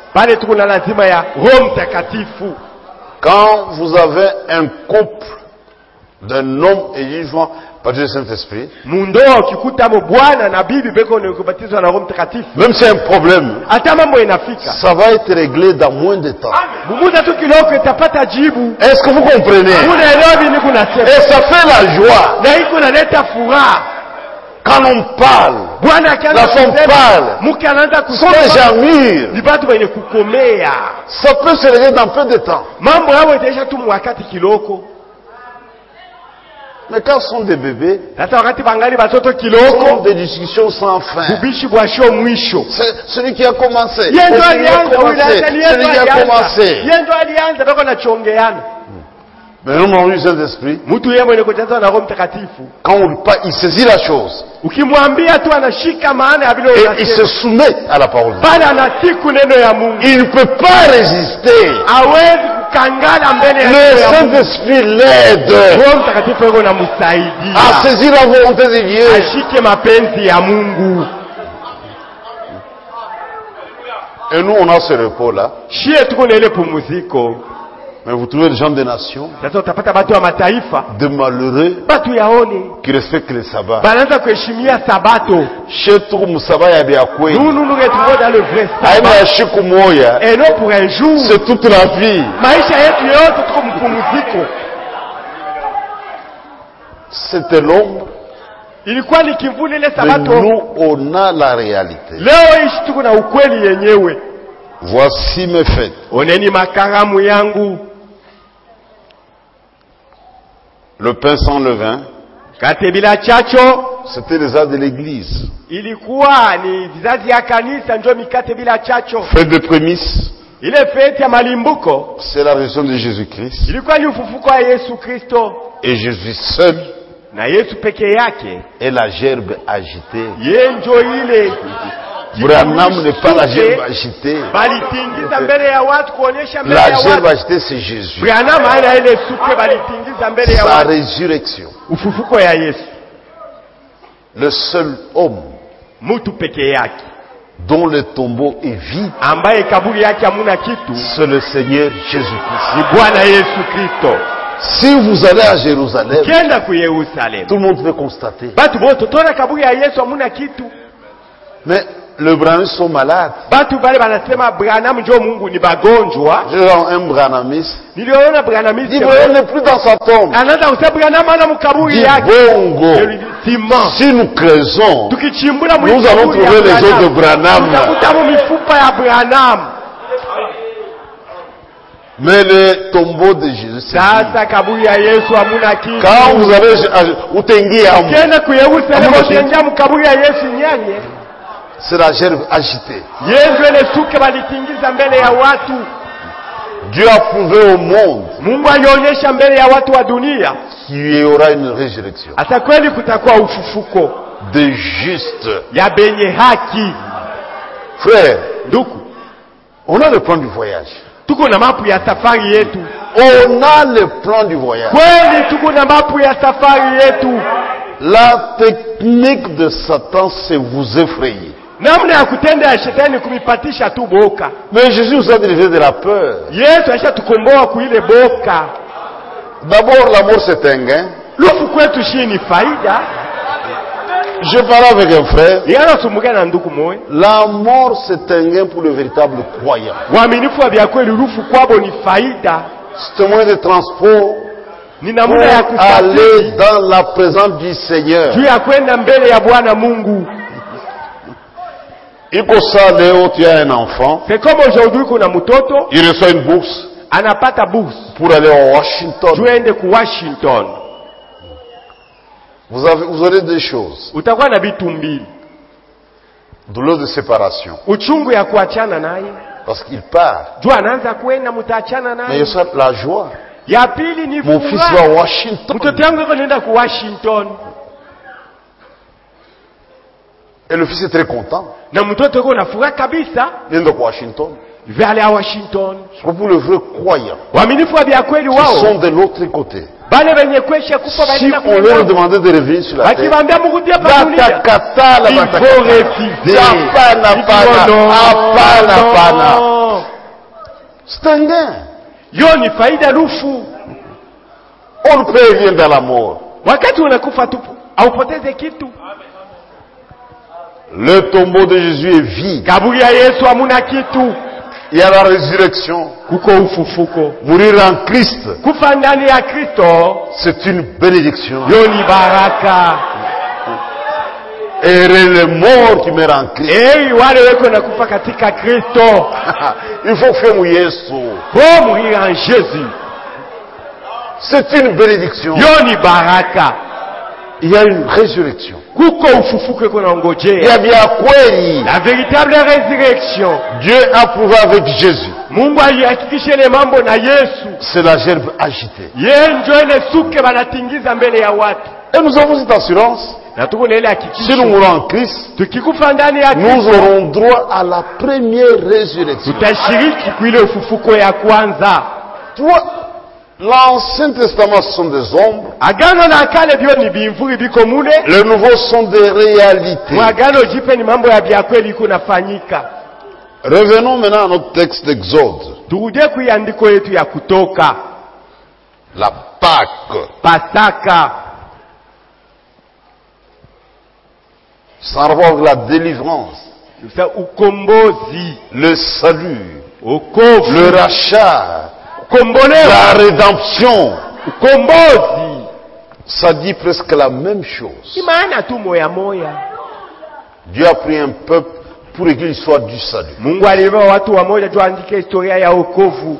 [SPEAKER 1] Quand vous avez un couple d'un homme et d'une femme baptisé du Saint-Esprit, même si c'est un problème, ça va être réglé dans moins de temps. Est-ce que vous comprenez? Et ça fait la joie. Quand on parle, la femme parle, ce sont des gens mûrs. Ça peut se régler dans peu de temps. Mais quand ce sont des bébés, ce sont des discussions sans fin. C'est celui qui a commencé. Celui qui a commencé. Celui qui a commencé. Mais l'homme en usant d'esprit, quand on parle, il saisit la chose. Et il se soumet à la parole de Dieu. Il ne peut pas résister. Le Saint-Esprit l'aide à saisir la volonté de Dieu. Et nous, on a ce repos-là. Mais vous trouvez des gens des nations, de malheureux, qui respectent le sabbat. Chez tout le sabbat, il y a quoi?
[SPEAKER 2] Nous nous nous retrouvons dans le vrai sabbat. Et non pour un jour.
[SPEAKER 1] C'est toute la vie. C'était l'ombre. Mais nous, on a la réalité. Voici mes fêtes. Le pain sans levain, c'était les arts de l'église. Fête de prémices, c'est la résurrection de Jésus-Christ. Et Jésus seul est la gerbe agitée. Branham n'est pas la gerbe agitée. La gerbe agitée, c'est Jésus. Sa résurrection. Le seul homme dont le tombeau est vide,
[SPEAKER 2] c'est
[SPEAKER 1] le Seigneur Jésus-Christ. Si vous allez à Jérusalem, tout le monde peut constater. Mais les Branhamistes sont malades.
[SPEAKER 2] Je
[SPEAKER 1] vois un Branhamiste. Il n'est plus dans sa tombe. Bongo. Si nous creusons, nous allons trouver les os de Branham. Mais le tombeau de Jésus, c'est quand vous avez c'est la gerbe agitée. Dieu a prouvé au monde qu'il y aura une résurrection des justes. Frère, on a le plan du voyage. On a le plan du voyage. La technique de Satan, c'est vous effrayer. Mais Jésus nous a délivré de la peur. D'abord, l'amour c'est un gain. Je parlais avec un frère. La mort c'est un gain pour le véritable croyant. C'est un moyen de transport pour aller dans la présence du Seigneur. Il faut ça, Léo, tu as un enfant.
[SPEAKER 2] C'est comme aujourd'hui qu'on a mutoto.
[SPEAKER 1] Il reçoit une bourse.
[SPEAKER 2] Anapata bourse.
[SPEAKER 1] Pour aller à Washington.
[SPEAKER 2] Tuende ku Washington.
[SPEAKER 1] Vous avez, vous aurez des choses.
[SPEAKER 2] Utakuwa na vitu mbili.
[SPEAKER 1] Douleur de séparation.
[SPEAKER 2] Uchungu ya kuachana naye.
[SPEAKER 1] Parce qu'il part.
[SPEAKER 2] Jua anaanza kwenda mtaachana naye.
[SPEAKER 1] Mais il y a la joie.
[SPEAKER 2] Ya pili ni
[SPEAKER 1] mon fils va à Washington.
[SPEAKER 2] Mtoto wangu yuko nenda ku Washington.
[SPEAKER 1] Et le fils est très content.
[SPEAKER 2] Na mtoto yuko na furaha kabisa.
[SPEAKER 1] Nenda ku Washington.
[SPEAKER 2] Il va aller à Washington.
[SPEAKER 1] C'est pour le vrai croyant.
[SPEAKER 2] Waaminifu wa kweli wao.
[SPEAKER 1] Ils sont de l'autre côté.
[SPEAKER 2] Si
[SPEAKER 1] on leur demandait de revenir sur la terre,
[SPEAKER 2] Batakata,
[SPEAKER 1] il faut refuser. C'est un gain. On ne peut rien dans la mort. Le tombeau de Jésus est vide. Il y a la résurrection. Mourir en Christ, c'est une bénédiction. Et les morts qui meurent en Christ. Il faut faire mourir
[SPEAKER 2] mourir en Jésus.
[SPEAKER 1] C'est une bénédiction. Il y a une résurrection. Il y a bien kweli.
[SPEAKER 2] La véritable résurrection.
[SPEAKER 1] Dieu a prouvé avec Jésus.
[SPEAKER 2] Mungu alihakikisha mambo na Yesu.
[SPEAKER 1] C'est la gerbe agitée.
[SPEAKER 2] Yeye ndio ile suke wanatingiza mbele ya watu.
[SPEAKER 1] Et nous avons cette assurance.
[SPEAKER 2] Na tuko na ile hakikisho.
[SPEAKER 1] Si nous mourons en Christ,
[SPEAKER 2] tukikufa ndani ya Kristo,
[SPEAKER 1] nous aurons droit à la première résurrection.
[SPEAKER 2] Tutashiriki kuile ufufuko ya kwanza.
[SPEAKER 1] Toi, l'Ancien Testament sont des ombres.
[SPEAKER 2] Agano la kale bio ni bimvuri biko mule.
[SPEAKER 1] Les nouveaux sont des réalités.
[SPEAKER 2] Agano jipe ni mambo ya bya kweli iko nafanyika.
[SPEAKER 1] Revenons maintenant à notre texte d'Exode.
[SPEAKER 2] Turudie kuiandiko yetu ya Kutoka.
[SPEAKER 1] La Pâque.
[SPEAKER 2] Pasaka.
[SPEAKER 1] Sans rapport avec la délivrance.
[SPEAKER 2] Ukombozi.
[SPEAKER 1] Le salut.
[SPEAKER 2] Okovu.
[SPEAKER 1] Le rachat.
[SPEAKER 2] Ukombolewa.
[SPEAKER 1] La rédemption.
[SPEAKER 2] Ukombozi.
[SPEAKER 1] Ça dit presque la même chose.
[SPEAKER 2] Imana tu moya moya.
[SPEAKER 1] Dieu a pris un peuple pour écrire l'histoire du salut.
[SPEAKER 2] Mungu aliwa watu wamoja tuandike historia ya wokovu.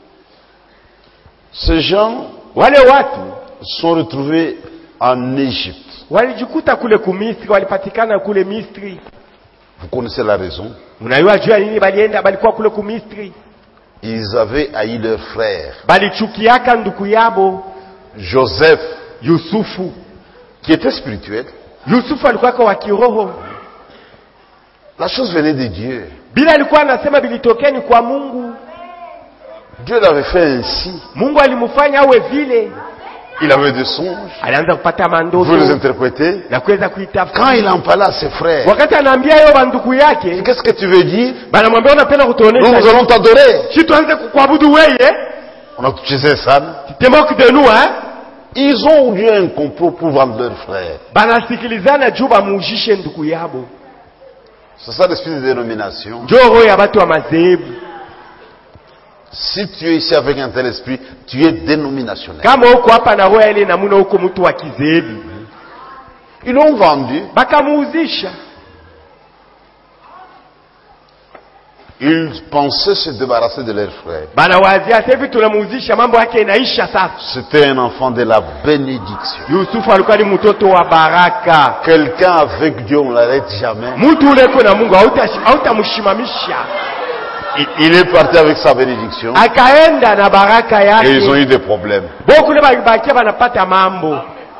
[SPEAKER 1] Ces gens
[SPEAKER 2] wale watu
[SPEAKER 1] sont retrouvés en Égypte.
[SPEAKER 2] Walijikuta kule kumisri, walipatikana kule Misri.
[SPEAKER 1] Vous connaissez la raison?
[SPEAKER 2] Unajua jua nini balienda balikuwa kule kumisri?
[SPEAKER 1] Ils avaient haï leur frère.
[SPEAKER 2] Balichukiaka ndugu yabo
[SPEAKER 1] Joseph,
[SPEAKER 2] Yusufu,
[SPEAKER 1] qui était spirituel.
[SPEAKER 2] Yusufu alikuwa kwa kiroho.
[SPEAKER 1] La chose venait de Dieu.
[SPEAKER 2] Bila alikuwa anasema bilitokeni kwa Mungu.
[SPEAKER 1] Dieu l'avait fait ainsi.
[SPEAKER 2] Mungu alimfanya awe vile.
[SPEAKER 1] Il avait des songes.
[SPEAKER 2] Alianza kupata mandoto.
[SPEAKER 1] Vous les interprétez.
[SPEAKER 2] Na kuweza kuitafsiri.
[SPEAKER 1] Quand il en parlait à ses frères.
[SPEAKER 2] Wakati anaambia yao banduku yake.
[SPEAKER 1] Qu'est-ce que tu veux dire?
[SPEAKER 2] Banamwambia unapenda kutuonesha.
[SPEAKER 1] Nous allons t'adorer.
[SPEAKER 2] Si tuanze kuabudu wewe.
[SPEAKER 1] On a touché ça.
[SPEAKER 2] Tu te moques de nous, hein?
[SPEAKER 1] Ils ont eu un complot pour vendre leurs frères.
[SPEAKER 2] Banasikilizana juu bamuujishe ndugu yabo.
[SPEAKER 1] C'est ça l'esprit de dénomination.
[SPEAKER 2] Njoo ya watu wa madhehebu.
[SPEAKER 1] Si tu es ici avec un tel esprit, tu es dénominationnel.
[SPEAKER 2] Kama uko hapa na roho ile namuna uko mtu wa kizehebu.
[SPEAKER 1] Ils l'ont vendu.
[SPEAKER 2] Bakamuuzisha.
[SPEAKER 1] Ils pensaient se débarrasser de leurs frères.
[SPEAKER 2] Banawazia sasa hivi tunamuuzisha mambo yake inaisha sasa.
[SPEAKER 1] C'était un enfant de la bénédiction.
[SPEAKER 2] Yusufu alikuwa ni mtoto wa baraka.
[SPEAKER 1] Quelqu'un avec Dieu on l'arrête jamais.
[SPEAKER 2] Mtu ule kuna Mungu hautamshimamisha.
[SPEAKER 1] Il est parti avec sa bénédiction.
[SPEAKER 2] Akaenda na baraka yake.
[SPEAKER 1] Et ils ont eu des problèmes.
[SPEAKER 2] Beaucoup le bakia banapata mambo.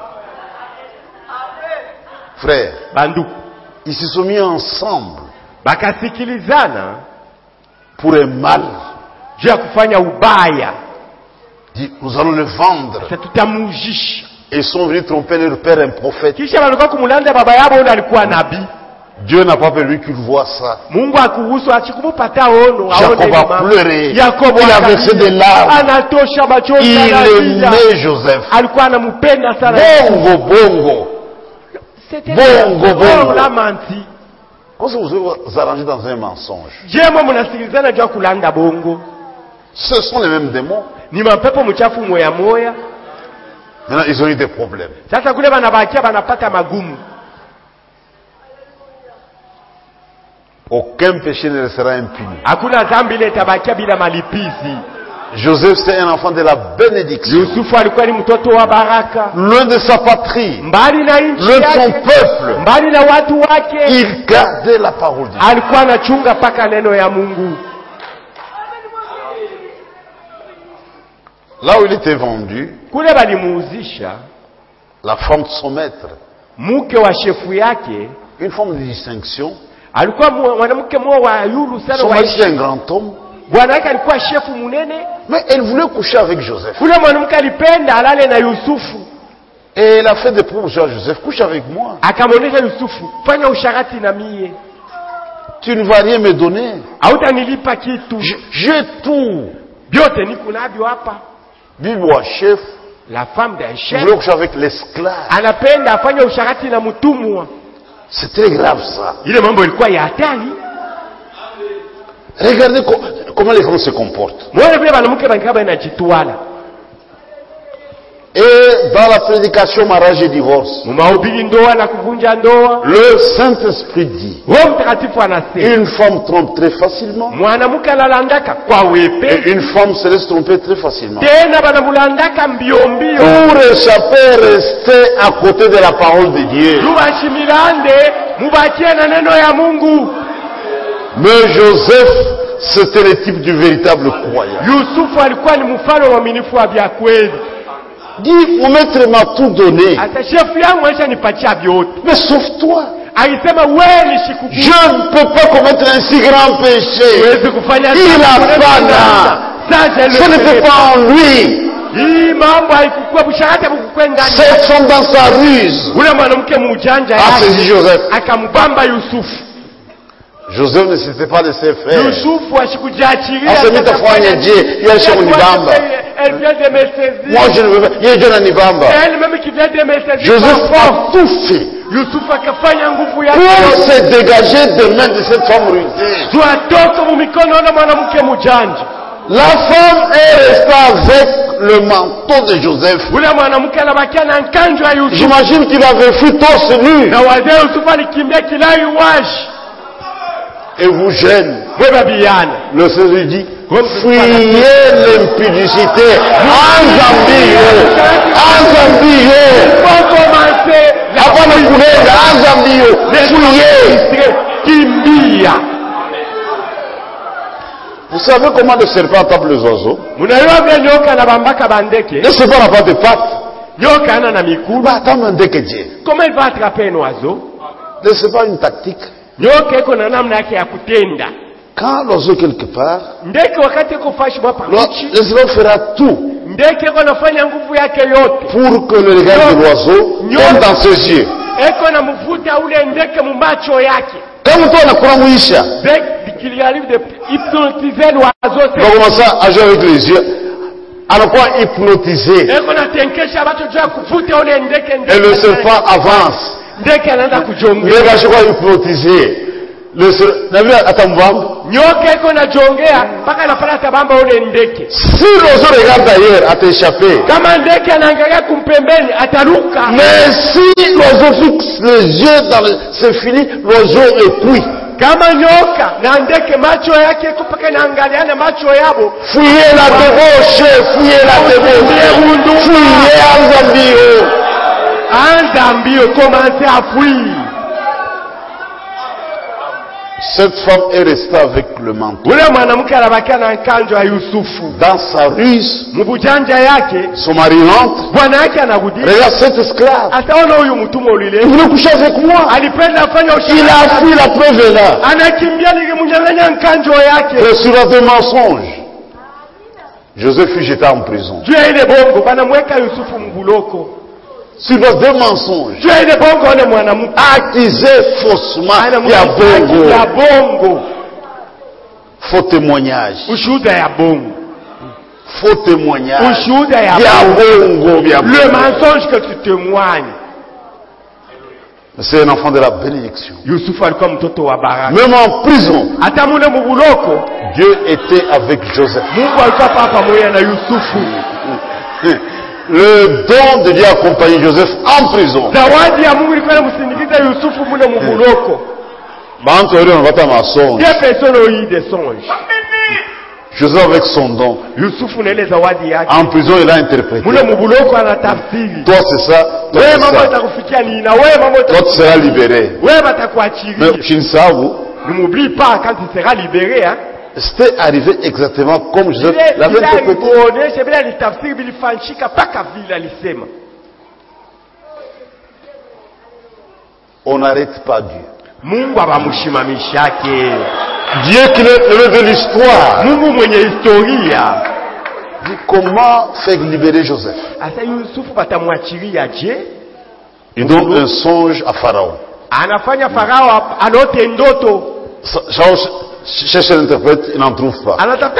[SPEAKER 1] Frères,
[SPEAKER 2] bandu,
[SPEAKER 1] ils se sont mis ensemble.
[SPEAKER 2] Bakasikilizana
[SPEAKER 1] pour un mal.
[SPEAKER 2] Juu ya kufanya ubaya.
[SPEAKER 1] Dit, nous allons le vendre.
[SPEAKER 2] Tutamujisha.
[SPEAKER 1] Et ils sont venus tromper leur père, un prophète.
[SPEAKER 2] Kisha walikuwa kumulanda baba yao ndio alikuwa nabii.
[SPEAKER 1] Dieu n'a pas permis qu'il voie ça.
[SPEAKER 2] Mungu akuruhusu achikumupata ono
[SPEAKER 1] Jacob a pleuré.
[SPEAKER 2] Jacob
[SPEAKER 1] il a versé des larmes.
[SPEAKER 2] Anatosha machozi.
[SPEAKER 1] Il aimait Joseph.
[SPEAKER 2] Alikuwa anampenda sana.
[SPEAKER 1] Bongo bongo.
[SPEAKER 2] C'était
[SPEAKER 1] bongo bongo.
[SPEAKER 2] La menti.
[SPEAKER 1] Comment vous vous arrangez dans un mensonge?
[SPEAKER 2] Jema mnasikilizana juu kulanda bongo.
[SPEAKER 1] Ce sont les mêmes démons.
[SPEAKER 2] Ni mapepo mchafu moya moya.
[SPEAKER 1] Maintenant ils ont eu des problèmes.
[SPEAKER 2] Sasa kule banabakia banapata magumu.
[SPEAKER 1] Aucun péché ne restera impuni.
[SPEAKER 2] Hakuna dhambi ile itabakia bila malipizi.
[SPEAKER 1] Joseph c'est un enfant de la bénédiction.
[SPEAKER 2] Yusufu alikuwa ni mtoto wa baraka.
[SPEAKER 1] Loin de sa patrie.
[SPEAKER 2] Mbali na nchi
[SPEAKER 1] yake. Loin de son peuple.
[SPEAKER 2] Mbali na watu wake.
[SPEAKER 1] Il gardait la parole de Dieu.
[SPEAKER 2] Alikuwa anachunga paka neno ya Mungu.
[SPEAKER 1] Là où il était vendu,
[SPEAKER 2] kule balimuuzisha,
[SPEAKER 1] la femme de son maître,
[SPEAKER 2] mke wa shefu yake,
[SPEAKER 1] une forme de distinction.
[SPEAKER 2] Alikuwa mwanamke mmoja wa yulu sana.
[SPEAKER 1] Son mari c'est un grand homme.
[SPEAKER 2] Bwana yake alikuwa shefu munene.
[SPEAKER 1] Mais elle voulait coucher avec Joseph.
[SPEAKER 2] Kule mwanamke alipenda alale na Yusufu.
[SPEAKER 1] Et elle a fait des propositions à Joseph, couche avec moi.
[SPEAKER 2] Akamwonyesha Yusufu, fanya usharati na mie.
[SPEAKER 1] Tu ne vas rien me donner.
[SPEAKER 2] Hautanilipa kitu.
[SPEAKER 1] J'ai tout.
[SPEAKER 2] Biote niko navyo hapa.
[SPEAKER 1] Bibi wa chef,
[SPEAKER 2] la femme d'un chef,
[SPEAKER 1] voulait coucher avec l'esclave.
[SPEAKER 2] Anapenda afanye usharati na mtumwa.
[SPEAKER 1] C'est très grave ça.
[SPEAKER 2] Ile mambo ilikuwa ya hatari.
[SPEAKER 1] Regardez comment les femmes se comportent. Et dans la prédication mariage et divorce, le Saint-Esprit dit, une femme trompe très facilement et une femme se laisse tromper très facilement. Pour échapper, rester à côté de la parole de Dieu. Mais Joseph, c'était le type du véritable croyant. Dis, mon maître m'a tout donné. Mais sauve-toi. Je ne peux pas commettre un si grand péché. Il a fana. Ce n'était pas en lui. Cette femme dans sa ruse a saisi Joseph. Joseph ne s'était pas laissé faire.
[SPEAKER 2] Elle vient de me saisir.
[SPEAKER 1] Moi je ne veux pas.
[SPEAKER 2] Elle-même qui vient de me saisir.
[SPEAKER 1] Joseph a tout fait pour se dégager des mains de cette femme rusée. La femme est restée avec le manteau de Joseph. J'imagine qu'il avait fui torse nu. Et vous jeunes, le Seigneur dit, fuyez l'impudicité en Zambie, en Zambie, avant de couler, en Zambie, fuyez. Vous savez comment le serpent tape les oiseaux? Le serpent n'a pas de pattes.
[SPEAKER 2] Comment il va attraper un oiseau?
[SPEAKER 1] Le serpent a une tactique. Quand l'oiseau quelque part, le serpent fera tout
[SPEAKER 2] ndeke konafanya nguvu yake yote
[SPEAKER 1] pour que le regard de l'oiseau tombe dans ses yeux.
[SPEAKER 2] Eko na mvuta ule ndeke mumacho yake.
[SPEAKER 1] Kama mtu anakuramuisha,
[SPEAKER 2] qu'il arrive de hypnotiser l'oiseau.
[SPEAKER 1] Il va commencer à jouer avec les yeux. Anakuwa hypnotisé.
[SPEAKER 2] Eko na tenkesha watu jua kuvuta ule ndeke ndeke.
[SPEAKER 1] Et le serpent avance.
[SPEAKER 2] Ndeke anaanza kujongea.
[SPEAKER 1] Ndeke ashikuwa hypnotisé. Le serpent atamvamba.
[SPEAKER 2] Nyoka iko na jongea mpaka anapata tabamba ule ndeke.
[SPEAKER 1] Si l'oiseau regarde ailleurs, ataéchapper.
[SPEAKER 2] Kama ndeke anaangalia kumpembeni ataruka.
[SPEAKER 1] Mais si l'oiseau fixe les yeux dans le, c'est fini, l'oiseau est cuit.
[SPEAKER 2] Kama nyoka na ndeke macho yake kupaka naangaliana macho yabo.
[SPEAKER 1] Fuyez la débauche, fuyez la débauche. Fuyez anza mbio.
[SPEAKER 2] Anza mbio, commencez à fuir.
[SPEAKER 1] Cette femme est restée avec le manteau. Dans sa ruse, son mari rentre. Regarde cet esclave. Il voulait coucher avec moi. Il a fui, la preuve est là. C'est sur des mensonges. Joseph fut jeté en prison. Sur des mensonges. Accusé faussement. Il y a bongo. Faux témoignage. Faux témoignage. Il y a bongo.
[SPEAKER 2] Le mensonge que tu témoignes.
[SPEAKER 1] C'est un enfant de la bénédiction.
[SPEAKER 2] Même
[SPEAKER 1] en prison, Dieu était avec Joseph. Le don de Dieu accompagnait Joseph en prison. Joseph avec son don. En prison, il a interprété. Toi, c'est ça. Toi, c'est ça. Toi, tu seras libéré. Mais
[SPEAKER 2] ne m'oublie pas quand tu seras libéré. Hein?
[SPEAKER 1] C'était arrivé exactement comme Joseph l'avait interprété. On n'arrête pas Dieu. Dieu qui est le de l'histoire. Dit comment faire libérer Joseph. Il donne un songe à Pharaon. Cherche l'interprète, il n'en trouve pas.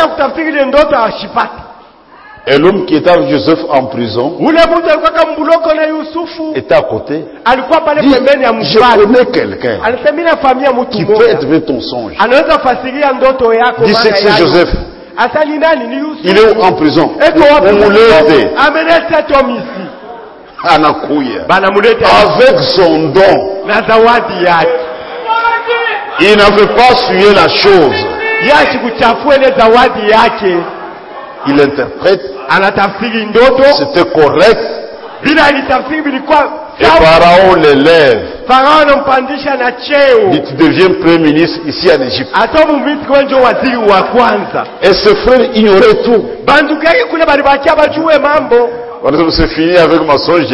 [SPEAKER 1] Et l'homme qui était avec Joseph en prison était à côté. Dit, je connais quelqu'un qui peut être ton songe. Dit c'est que c'est Joseph. Il est en prison.
[SPEAKER 2] Amenez cet homme ici.
[SPEAKER 1] Avec son don. Il n'avait pas suivi la chose. Il interprète. C'était correct. Et Pharaon l'élève. Il tu deviens premier ministre ici en Égypte. Et ses frères ignoraient tout. C'est fini avec ma songe.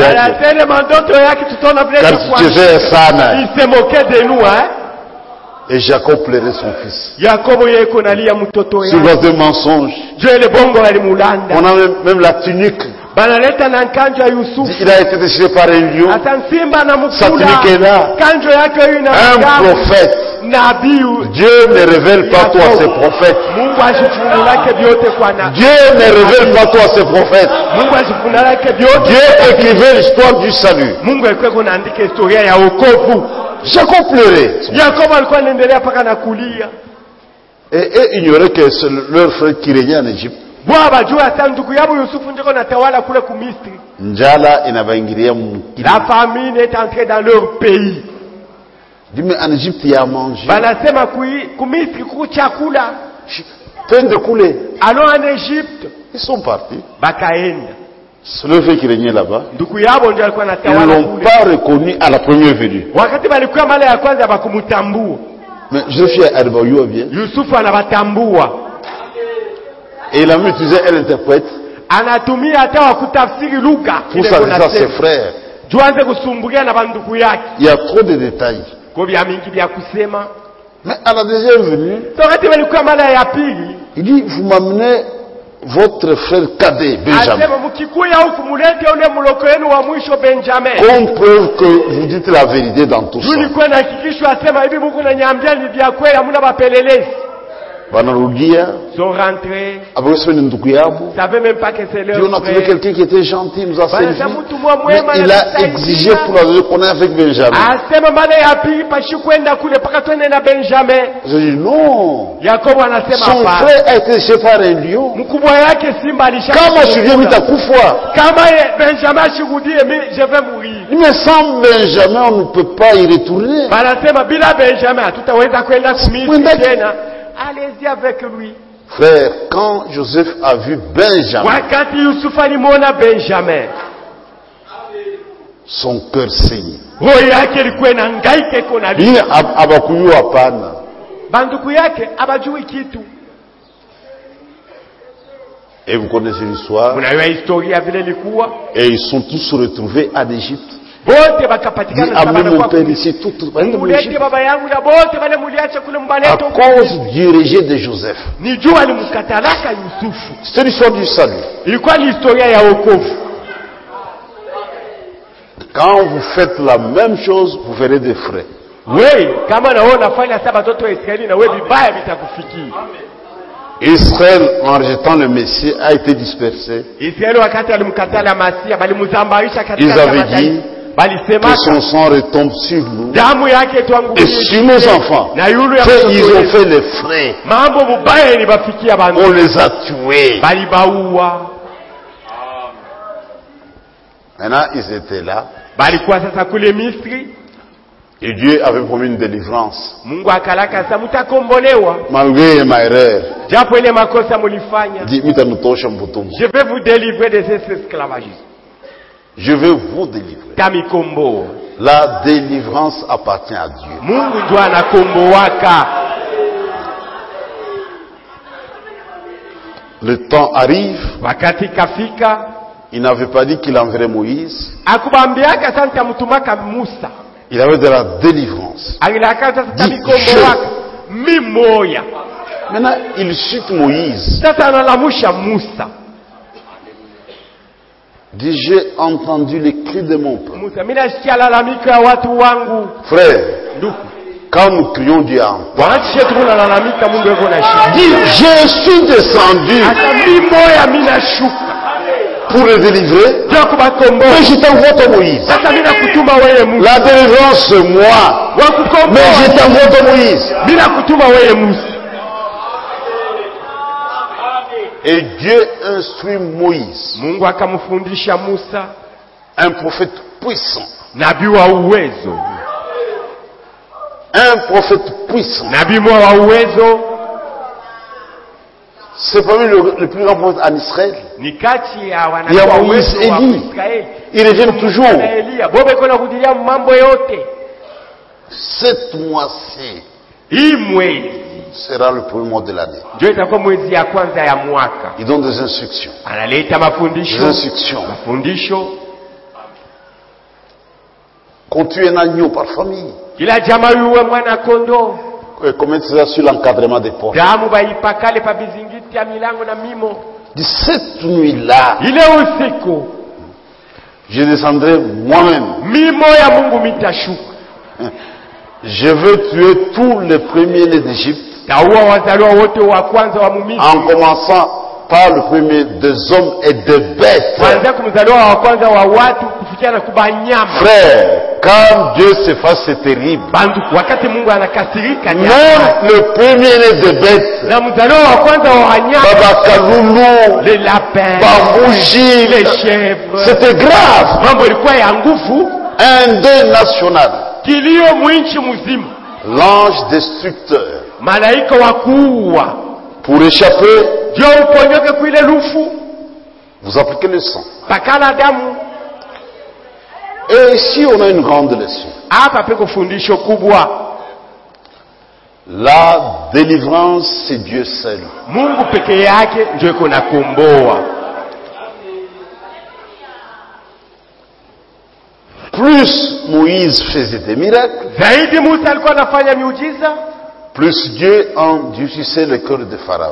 [SPEAKER 1] Car tu faisais ça.
[SPEAKER 2] Il se moquait de nous, hein.
[SPEAKER 1] Et Jacob plairait son fils. Sur base de mensonges. On a même, même la tunique. Il a été déchiré par un lion. Sa tunique est là. Un prophète. Dieu ne révèle pas toi ses prophètes. Dieu ne révèle pas toi ses prophètes. Dieu écrivait l'histoire du salut. Jacob pleurait. Et eux ignoraient que c'est leur frère qui régnait en Égypte. Njala inabaingilia mukili.
[SPEAKER 2] La famine est entrée dans leur pays.
[SPEAKER 1] Dis mais en Égypte il y a à manger.
[SPEAKER 2] Banasema kumisri kuchakula.
[SPEAKER 1] Peine de couler.
[SPEAKER 2] Allons en Égypte.
[SPEAKER 1] Ils sont partis.
[SPEAKER 2] Bakaenda.
[SPEAKER 1] C'est le fait qui régnait là-bas.
[SPEAKER 2] Ndugu yabo ndio alikuwa anatawala
[SPEAKER 1] kule. Ils n'ont pas reconnu à la première venue.
[SPEAKER 2] Wakati balikuwa mara ya kwanza bakumtambua.
[SPEAKER 1] Mais Joseph alibayua bien.
[SPEAKER 2] Yusufu anabatambua.
[SPEAKER 1] Et il a même utilisé un interprète.
[SPEAKER 2] Anatumia hata wa kutafsiri lugha
[SPEAKER 1] pour s'adresser à ses frères.
[SPEAKER 2] Juanze kusumbukia na bandugu yake.
[SPEAKER 1] Il y a trop de détails.
[SPEAKER 2] Kwa vya mingi vya kusema.
[SPEAKER 1] Mais à la deuxième venue,
[SPEAKER 2] wakati walikuwa mara ya pili,
[SPEAKER 1] il dit vous m'amenez votre frère cadet Benjamin. Comme preuve que vous dites la vérité dans tout ça.
[SPEAKER 2] Sont rentrés.
[SPEAKER 1] Ils
[SPEAKER 2] savaient même pas que c'est leur
[SPEAKER 1] on a trouvé quelqu'un qui était gentil, il nous a servi. Mais il a exigé pour aller connaître avec Benjamin. Je dis non. Son frère a été chef par un lion. Kama je viens à Koufoua.
[SPEAKER 2] Je vais mourir.
[SPEAKER 1] Mais sans Benjamin, on ne peut pas y retourner.
[SPEAKER 2] Allez-y avec lui.
[SPEAKER 1] Frère, quand Joseph a vu Benjamin,
[SPEAKER 2] Benjamin,
[SPEAKER 1] son cœur saigne. Et vous connaissez l'histoire. Et ils sont tous retrouvés en Égypte. Dit, amenez mon père ici, tout, tout, à cause du rejet de Joseph. C'est l'histoire du salut. Quand vous faites la même chose, vous verrez des frais. Israël, en rejetant le Messie, a été dispersé. Ils avaient dit que son sang retombe sur nous et sur nos enfants. Ils ont fait les frais. On les a tués. Maintenant, ils étaient là. Et Dieu avait promis une délivrance. Malgré ma erreur.
[SPEAKER 2] Je vais vous délivrer de ces esclavagistes.
[SPEAKER 1] Je vais vous délivrer. La délivrance appartient à Dieu. Le temps arrive. Il n'avait pas dit qu'il enverrait Moïse. Il avait de la délivrance. Dit je. Maintenant, il cite Moïse. Dit, j'ai entendu les cris de mon peuple. Frère, quand nous crions Dieu, dit, je suis descendu pour le délivrer, mais je t'envoie ton Moïse. La délivrance c'est moi, mais je t'envoie ton Moïse. Et Dieu instruit Moïse, un prophète puissant, un prophète puissant. C'est parmi le, le plus grand prophète en Israël. Il y a Moïse et Élie. Ils reviennent toujours. Cette mois-ci sera le premier mois de l'année. Il donne des instructions. Des instructions. Qu'on tue un agneau par famille. Comment c'est sur l'encadrement des portes. De cette nuit-là, je descendrai moi-même. Je veux tuer tous les premiers-nés d'Égypte, en commençant par le premier des hommes et des bêtes. Frère, quand Dieu se fasse, c'est terrible. Même le premier-né des bêtes, Baba Kaloulou,
[SPEAKER 2] les lapins,
[SPEAKER 1] Bambouji,
[SPEAKER 2] les chèvres,
[SPEAKER 1] c'était grave. Un deuil national. L'ange destructeur, pour échapper, vous appliquez le sang. Et ici on a une grande leçon. La délivrance, c'est Dieu seul. Plus Moïse faisait des miracles, Plus Dieu endurcissait le cœur de Pharaon.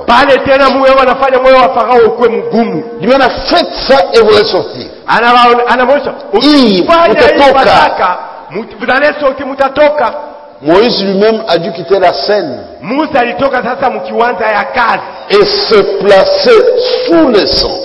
[SPEAKER 2] Dieu
[SPEAKER 1] a fait ça et voulait sortir. Moïse lui-même a dû quitter la scène et se placer sous le sang.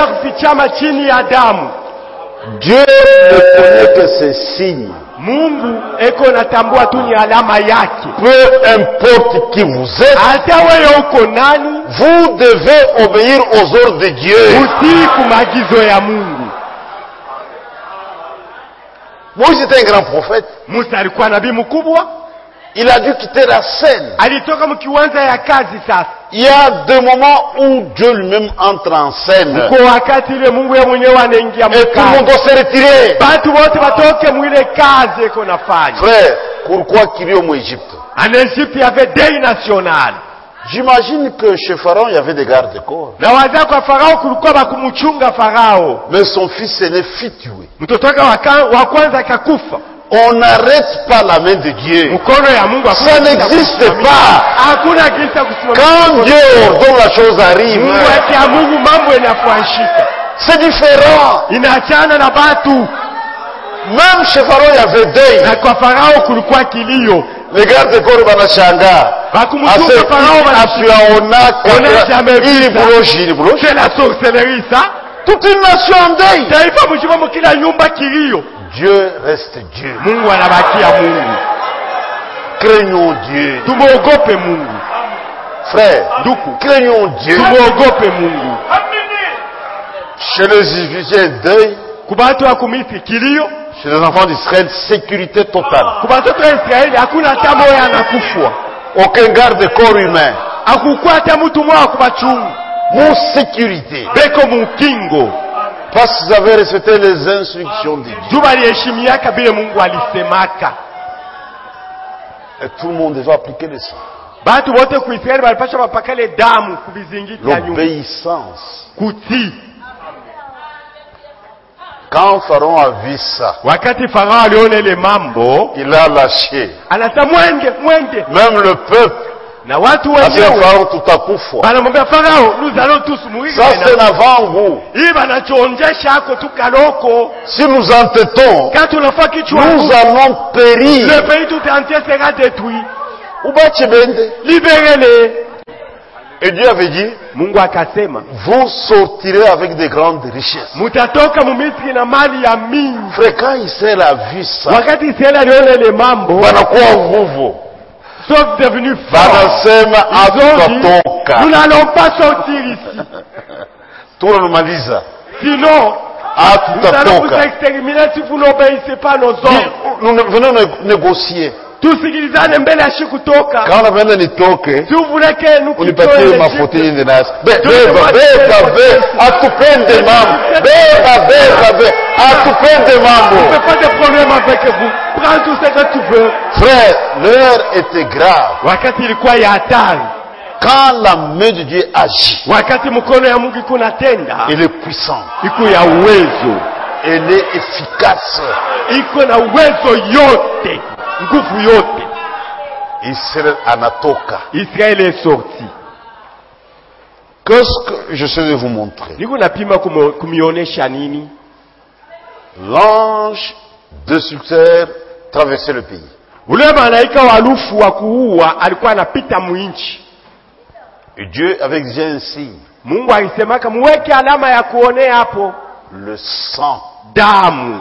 [SPEAKER 1] Dieu ne connaît que ces signes.
[SPEAKER 2] Mungu eko natambua tu ni alama yake.
[SPEAKER 1] Peu importe qui vous êtes,
[SPEAKER 2] hata wewe uko nani,
[SPEAKER 1] vous devez obéir aux ordres de Dieu.
[SPEAKER 2] Utii kumagizo ya Mungu.
[SPEAKER 1] Moïse était un grand prophète.
[SPEAKER 2] Musa alikuwa nabii mkubwa.
[SPEAKER 1] Il a dû quitter la scène.
[SPEAKER 2] Alitoka mkiwanja ya kazi sasa.
[SPEAKER 1] Il y a des moments où Dieu lui-même entre en scène.
[SPEAKER 2] Kwa wakati ile Mungu yeye mwenyewe anaingia mkazi.
[SPEAKER 1] Et tout le monde doit se retirer.
[SPEAKER 2] Watu wote watoke mwile kazi iko nafanya.
[SPEAKER 1] Frère, pourquoi qu'il y a au Égypte?
[SPEAKER 2] En Égypte il y avait deuil national.
[SPEAKER 1] J'imagine que chez Pharaon il y avait des gardes-corps.
[SPEAKER 2] Na waza kwa Farao kulikuwa bakumchunga Farao.
[SPEAKER 1] Mais son fils aîné fut tué.
[SPEAKER 2] Mtoto wake wa kwanza akakufa.
[SPEAKER 1] On n'arrête pas la main de Dieu. Ça n'existe pas. Quand Dieu ordonne la chose arrive, c'est différent. Même chez Pharaon il y avait deuil. Les gardes-corps banashanga.
[SPEAKER 2] C'est la sorcellerie ça.
[SPEAKER 1] Toute une nation en deuil. Dieu reste Dieu. Craignons Dieu. Frère, craignons Dieu. Chez les Égyptiens, deuil. Chez les enfants d'Israël, sécurité totale. Aucun garde-corps humain. Mon sécurité. Parce qu'ils avaient respecté les instructions de Dieu. Et tout le monde devait appliquer le sang. L'obéissance. Quand Pharaon a vu ça, il a lâché. Même le peuple.
[SPEAKER 2] Na watu
[SPEAKER 1] wenyewe tutakufa.
[SPEAKER 2] Wanamwambia Farao, nous allons tous mourir.
[SPEAKER 1] Ça c'est avant-goût.
[SPEAKER 2] Hii banachonjesha hako tukaloko.
[SPEAKER 1] Si nous entêtons,
[SPEAKER 2] quand tunafaa kichwa,
[SPEAKER 1] nous allons périr.
[SPEAKER 2] Le pays tout entier sera détruit.
[SPEAKER 1] Ubache bende.
[SPEAKER 2] Libérez-les.
[SPEAKER 1] Et Dieu avait dit,
[SPEAKER 2] Mungu akasema,
[SPEAKER 1] vous sortirez avec de grandes richesses.
[SPEAKER 2] Mutatoka mumisri na mali ya mingi.
[SPEAKER 1] Frère, quand Israël a vu ça,
[SPEAKER 2] wakati Israël aliona ile mambo,
[SPEAKER 1] wanakuwa nguvu.
[SPEAKER 2] Sauf devenu fort.
[SPEAKER 1] Nous
[SPEAKER 2] n'allons pas sortir ici. Sinon, nous allons vous exterminer si vous n'obéissez pas nos ordres.
[SPEAKER 1] Nous venons négocier.
[SPEAKER 2] Tusikilizane mbele ya siku toka.
[SPEAKER 1] Quand on vient nitoke,
[SPEAKER 2] si vous voulez que nous
[SPEAKER 1] unipatie mafuta yende nasi. Beba beba beba atupende mambo. Beba beba beba atupende mambo.
[SPEAKER 2] Ne fais pas de problème avec vous. Prends tout ce que tu veux.
[SPEAKER 1] Frère, l'heure était grave.
[SPEAKER 2] Wakati ilikuwa ya hatari.
[SPEAKER 1] Quand la main de Dieu agit,
[SPEAKER 2] wakati mkono ya Mungu iko natenda,
[SPEAKER 1] elle est puissante.
[SPEAKER 2] Iko ya uwezo.
[SPEAKER 1] Elle est efficace.
[SPEAKER 2] Iko na uwezo yote. Nguvu yote.
[SPEAKER 1] Israël anatoka.
[SPEAKER 2] Israël est sorti.
[SPEAKER 1] Qu'est-ce que je sais de vous montrer?
[SPEAKER 2] Niko napima kumionesha nini?
[SPEAKER 1] L'ange destructeur traversait le pays.
[SPEAKER 2] Ule malaika wa lufu wa kuua alikuwa anapita mwinchi.
[SPEAKER 1] Et Dieu avait dit ainsi.
[SPEAKER 2] Mungu alisemaka muweke alama ya kuonea hapo.
[SPEAKER 1] Le sang.
[SPEAKER 2] Damu.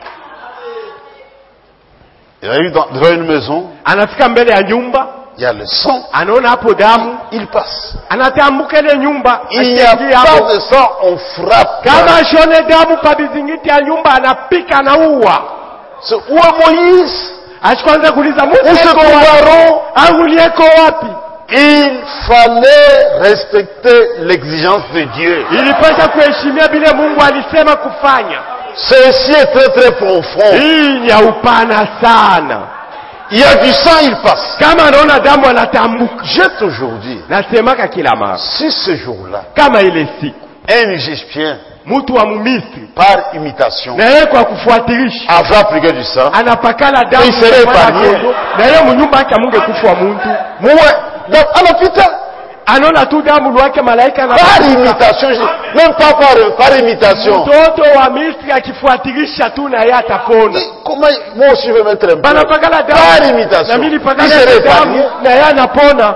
[SPEAKER 1] Il arrive devant une maison.
[SPEAKER 2] Anafika mbele ya nyumba.
[SPEAKER 1] Il y a le sang.
[SPEAKER 2] Anaona hapo damu.
[SPEAKER 1] Il passe.
[SPEAKER 2] Anatambuka ile nyumba.
[SPEAKER 1] Il n'y a pas de sang, on frappe.
[SPEAKER 2] Kama shone damu pa bizingiti ya nyumba anapika na uwa.
[SPEAKER 1] C'est où est Moïse?
[SPEAKER 2] Ashikwanza kuuliza Musa.
[SPEAKER 1] Où se trouve
[SPEAKER 2] Aaron? Alieko wapi?
[SPEAKER 1] Il fallait respecter l'exigence de Dieu.
[SPEAKER 2] Ilipaswa kuheshimia bila Mungu alisema kufanya.
[SPEAKER 1] Ceci est très très profond.
[SPEAKER 2] Hii ni ya upana sana.
[SPEAKER 1] Il y a du sang, il passe.
[SPEAKER 2] Kama anaona damu anatambuka.
[SPEAKER 1] J'ai toujours dit.
[SPEAKER 2] Nasemaka kila mara.
[SPEAKER 1] Si ce jour-là,
[SPEAKER 2] kama ile siku,
[SPEAKER 1] un Égyptien
[SPEAKER 2] Mtu wa Misri
[SPEAKER 1] par imitation
[SPEAKER 2] na yeye kwa kufuatilisha
[SPEAKER 1] avait appliqué du sang,
[SPEAKER 2] anapakala damu
[SPEAKER 1] il serait épargné.
[SPEAKER 2] Na yeye mnyumba yake munge kufa muntu.
[SPEAKER 1] Mwa donc anapita
[SPEAKER 2] anaona tu damu lwake malaika na
[SPEAKER 1] par imitation, même pas par par imitation.
[SPEAKER 2] Mtoto wa Misri akifuatilisha tu na yeye atapona.
[SPEAKER 1] Comment moi aussi je vais mettre un peu
[SPEAKER 2] banapakala damu
[SPEAKER 1] par imitation,
[SPEAKER 2] na mimi
[SPEAKER 1] il
[SPEAKER 2] pakala
[SPEAKER 1] serait
[SPEAKER 2] damu
[SPEAKER 1] épargné.
[SPEAKER 2] na yeye anapona.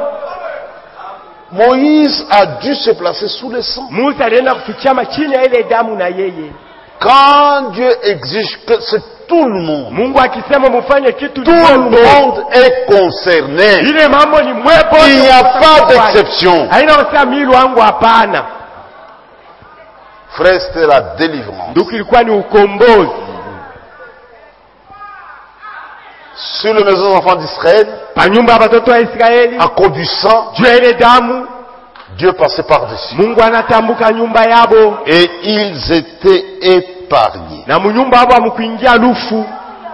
[SPEAKER 1] Moïse a dû se placer sous le sang.
[SPEAKER 2] Musa alienda kufichama chini ya ile damu na yeye.
[SPEAKER 1] Quand Dieu exige que c'est tout le monde,
[SPEAKER 2] Mungu akisema mufanye kitu,
[SPEAKER 1] tout le monde est concerné.
[SPEAKER 2] ile mambo ni mwebo,
[SPEAKER 1] Il n'y a pas d'exception.
[SPEAKER 2] haina usema mimi wangu, hapana.
[SPEAKER 1] Frère, c'était la délivrance.
[SPEAKER 2] Ndugu, ilikuwa ni ukombozi.
[SPEAKER 1] Sur les maisons enfants d'Israël,
[SPEAKER 2] pa nyumba ya watoto wa Israeli,
[SPEAKER 1] à cause du sang,
[SPEAKER 2] juu ya ile damu,
[SPEAKER 1] Dieu passait par-dessus.
[SPEAKER 2] Mungu anatambuka nyumba yabo,
[SPEAKER 1] Et ils étaient épargnés.
[SPEAKER 2] na munyumba yabo amukuingia lufu.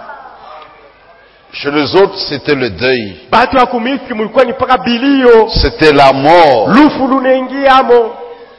[SPEAKER 1] Chez les autres, c'était le deuil.
[SPEAKER 2] Batu wa Kumisri mulikuwa ni paka bilio,
[SPEAKER 1] C'était la mort.
[SPEAKER 2] lufu lunaingiamo.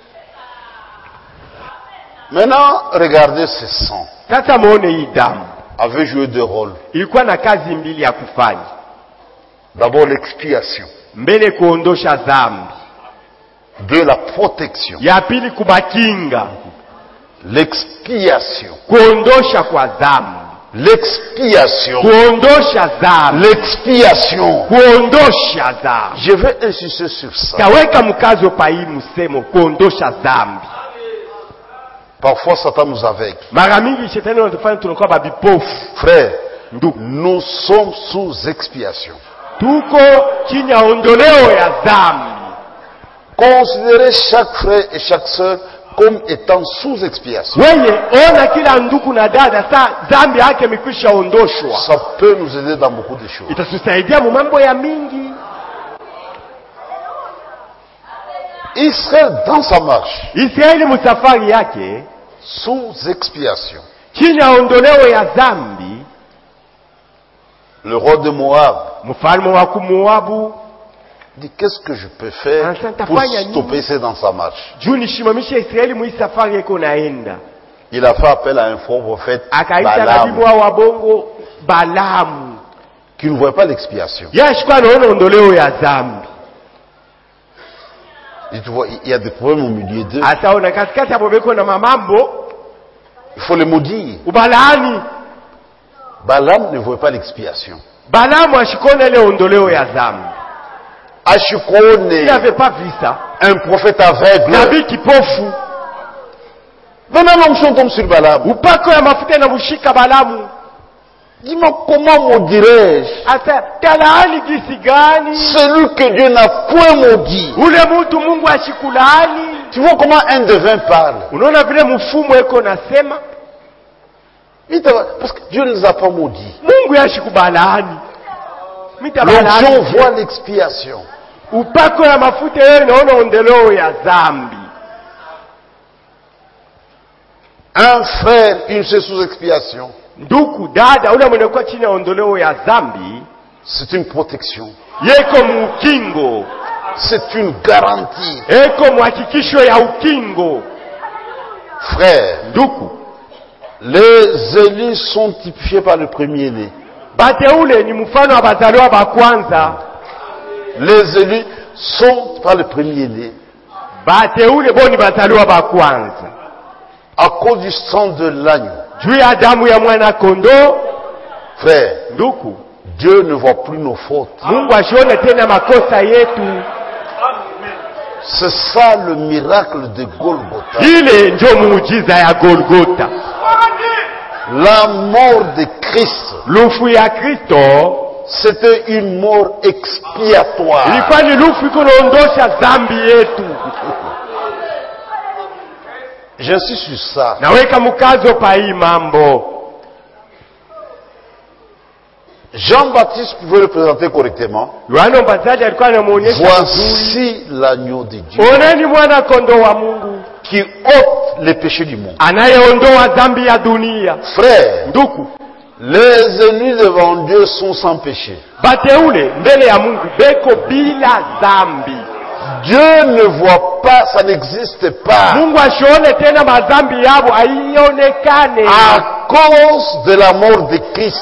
[SPEAKER 1] Maintenant, regardez ce sang.
[SPEAKER 2] Sasa muone hii damu
[SPEAKER 1] Avait joué deux rôles.
[SPEAKER 2] ilikuwa na kazi mbili ya kufanya.
[SPEAKER 1] D'abord l'expiation.
[SPEAKER 2] Mbele kuondosha dhambi,
[SPEAKER 1] De la protection.
[SPEAKER 2] ya pili kubakinga.
[SPEAKER 1] L'expiation.
[SPEAKER 2] Kuondosha kwa dhambi,
[SPEAKER 1] L'expiation.
[SPEAKER 2] kuondosha dhambi,
[SPEAKER 1] L'expiation.
[SPEAKER 2] kuondosha dhambi.
[SPEAKER 1] Je vais insister sur ça.
[SPEAKER 2] Taweka mkazo pa hii msemo, kuondosha dhambi.
[SPEAKER 1] Parfois, Satan nous aveugle.
[SPEAKER 2] Mara mingi shetani anatufanya tunakuwa babipofu.
[SPEAKER 1] Frère,
[SPEAKER 2] Ndugu,
[SPEAKER 1] nous sommes sous expiation.
[SPEAKER 2] tuko chini ya ondoleo ya dhambi.
[SPEAKER 1] Considérez chaque frère et chaque sœur comme étant sous expiation.
[SPEAKER 2] Wewe ona kila ndugu na dada, saa dhambi yake imekwisha ondoshwa.
[SPEAKER 1] Ça peut nous aider dans beaucoup de choses.
[SPEAKER 2] Itatusaidia mu mambo ya mingi.
[SPEAKER 1] Israël, dans sa marche,
[SPEAKER 2] Israeli musafari yake
[SPEAKER 1] sous expiation.
[SPEAKER 2] chini ya ondoleo ya dhambi,
[SPEAKER 1] Le roi de Moab
[SPEAKER 2] mfalme wa Kumoabu
[SPEAKER 1] dit qu'est-ce que je peux faire pour stopper ça dans sa marche.
[SPEAKER 2] juu nishimamishe Israeli mu safari yako naenda.
[SPEAKER 1] Il a fait appel à un faux prophète
[SPEAKER 2] Akaita
[SPEAKER 1] Balaam,
[SPEAKER 2] nabii wa bongo Balamu.
[SPEAKER 1] qui ne voyait pas l'expiation.
[SPEAKER 2] Yashikuwa anaona ondoleo ya dhambi.
[SPEAKER 1] Il dit, tu vois, il y a des problèmes au milieu d'eux.
[SPEAKER 2] Ataona katikati hapo beko na mamambo,
[SPEAKER 1] Il faut les maudire.
[SPEAKER 2] ubalaani.
[SPEAKER 1] Balaam ne voyait pas l'expiation.
[SPEAKER 2] Balamu ashikona ile ondoleo ya dhambi.
[SPEAKER 1] Ashikone,
[SPEAKER 2] Il n'avait pas vu ça.
[SPEAKER 1] un prophète aveugle.
[SPEAKER 2] Nabii kipofu,
[SPEAKER 1] Maintenant l'onction tombe sur Balaam.
[SPEAKER 2] upako ya mafuta inamshika Balamu.
[SPEAKER 1] Dis-moi, comment maudirais-je
[SPEAKER 2] Asa talaani gisi gani
[SPEAKER 1] celui que Dieu n'a point maudit?
[SPEAKER 2] ule mtu Mungu ashikulaani?
[SPEAKER 1] Tu vois comment un devin parle?
[SPEAKER 2] Unaona vile mfumo eko nasema,
[SPEAKER 1] Il te va- Parce que Dieu ne les a pas maudits.
[SPEAKER 2] Mungu yashikubalaani.
[SPEAKER 1] L'onction
[SPEAKER 2] Mitabalaani.
[SPEAKER 1] voit l'expiation.
[SPEAKER 2] Upako ya mafuta yeye inaona ondoleo ya dhambi.
[SPEAKER 1] Un frère, une seule sous expiation,
[SPEAKER 2] Ndugu dada, ule mwenye kwa chini ya ondoleo ya dhambi,
[SPEAKER 1] c'est une protection.
[SPEAKER 2] yeko mukingo,
[SPEAKER 1] C'est une garantie.
[SPEAKER 2] eko muhakikisho ya ukingo.
[SPEAKER 1] Frère,
[SPEAKER 2] Ndugu,
[SPEAKER 1] les élus sont typifiés par le premier-né.
[SPEAKER 2] bateule ni mfano wa bazaliwa ba kwanza.
[SPEAKER 1] Les élus sont par le premier-né.
[SPEAKER 2] Bateule bo ni bazaliwa ba kwanza.
[SPEAKER 1] À cause du sang de l'agneau.
[SPEAKER 2] Juu ya damu ya mwana kondoo.
[SPEAKER 1] Frère,
[SPEAKER 2] Ndugu,
[SPEAKER 1] Dieu ne voit plus nos fautes.
[SPEAKER 2] Mungu ashione tena makosa yetu.
[SPEAKER 1] C'est ça le miracle de Golgotha.
[SPEAKER 2] Ile ndio muujiza ya Golgotha.
[SPEAKER 1] La mort de Christ,
[SPEAKER 2] Lufu ya Kristo
[SPEAKER 1] c'était une mort expiatoire.
[SPEAKER 2] ilikuwa ni lufu iko naondosha dhambi yetu.
[SPEAKER 1] J'insiste sur ça.
[SPEAKER 2] Naweka mkazo pa hii mambo.
[SPEAKER 1] Jean-Baptiste pouvait le présenter correctement.
[SPEAKER 2] Yohana Mbatizaji alikuwa anamuonyesha vizuri.
[SPEAKER 1] Voici l'agneau de Dieu
[SPEAKER 2] Oneni mwana kondoo wa Mungu
[SPEAKER 1] qui ôte les péchés du monde.
[SPEAKER 2] anayeondoa dhambi ya dunia.
[SPEAKER 1] Frère,
[SPEAKER 2] Ndugu,
[SPEAKER 1] les élus devant Dieu sont sans péché.
[SPEAKER 2] bateule mbele ya Mungu beko bila dhambi.
[SPEAKER 1] Dieu ne voit pas, ça n'existe pas. À cause de la mort de Christ.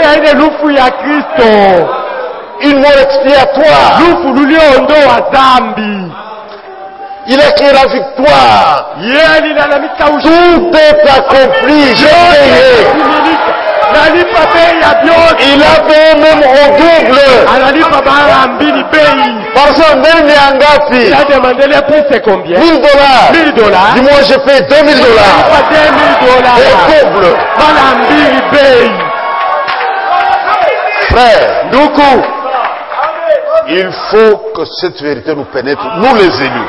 [SPEAKER 1] Une mort expiatoire. Il a créé la victoire. Tout est accompli. J'ai payé. Il a payé même au double. Par exemple, il a demandé les prix, c'est combien? mille dollars. mille dollars. Dis-moi, j'ai fait deux mille dollars. C'est double. Frère, il faut que cette vérité nous pénètre, nous les élus.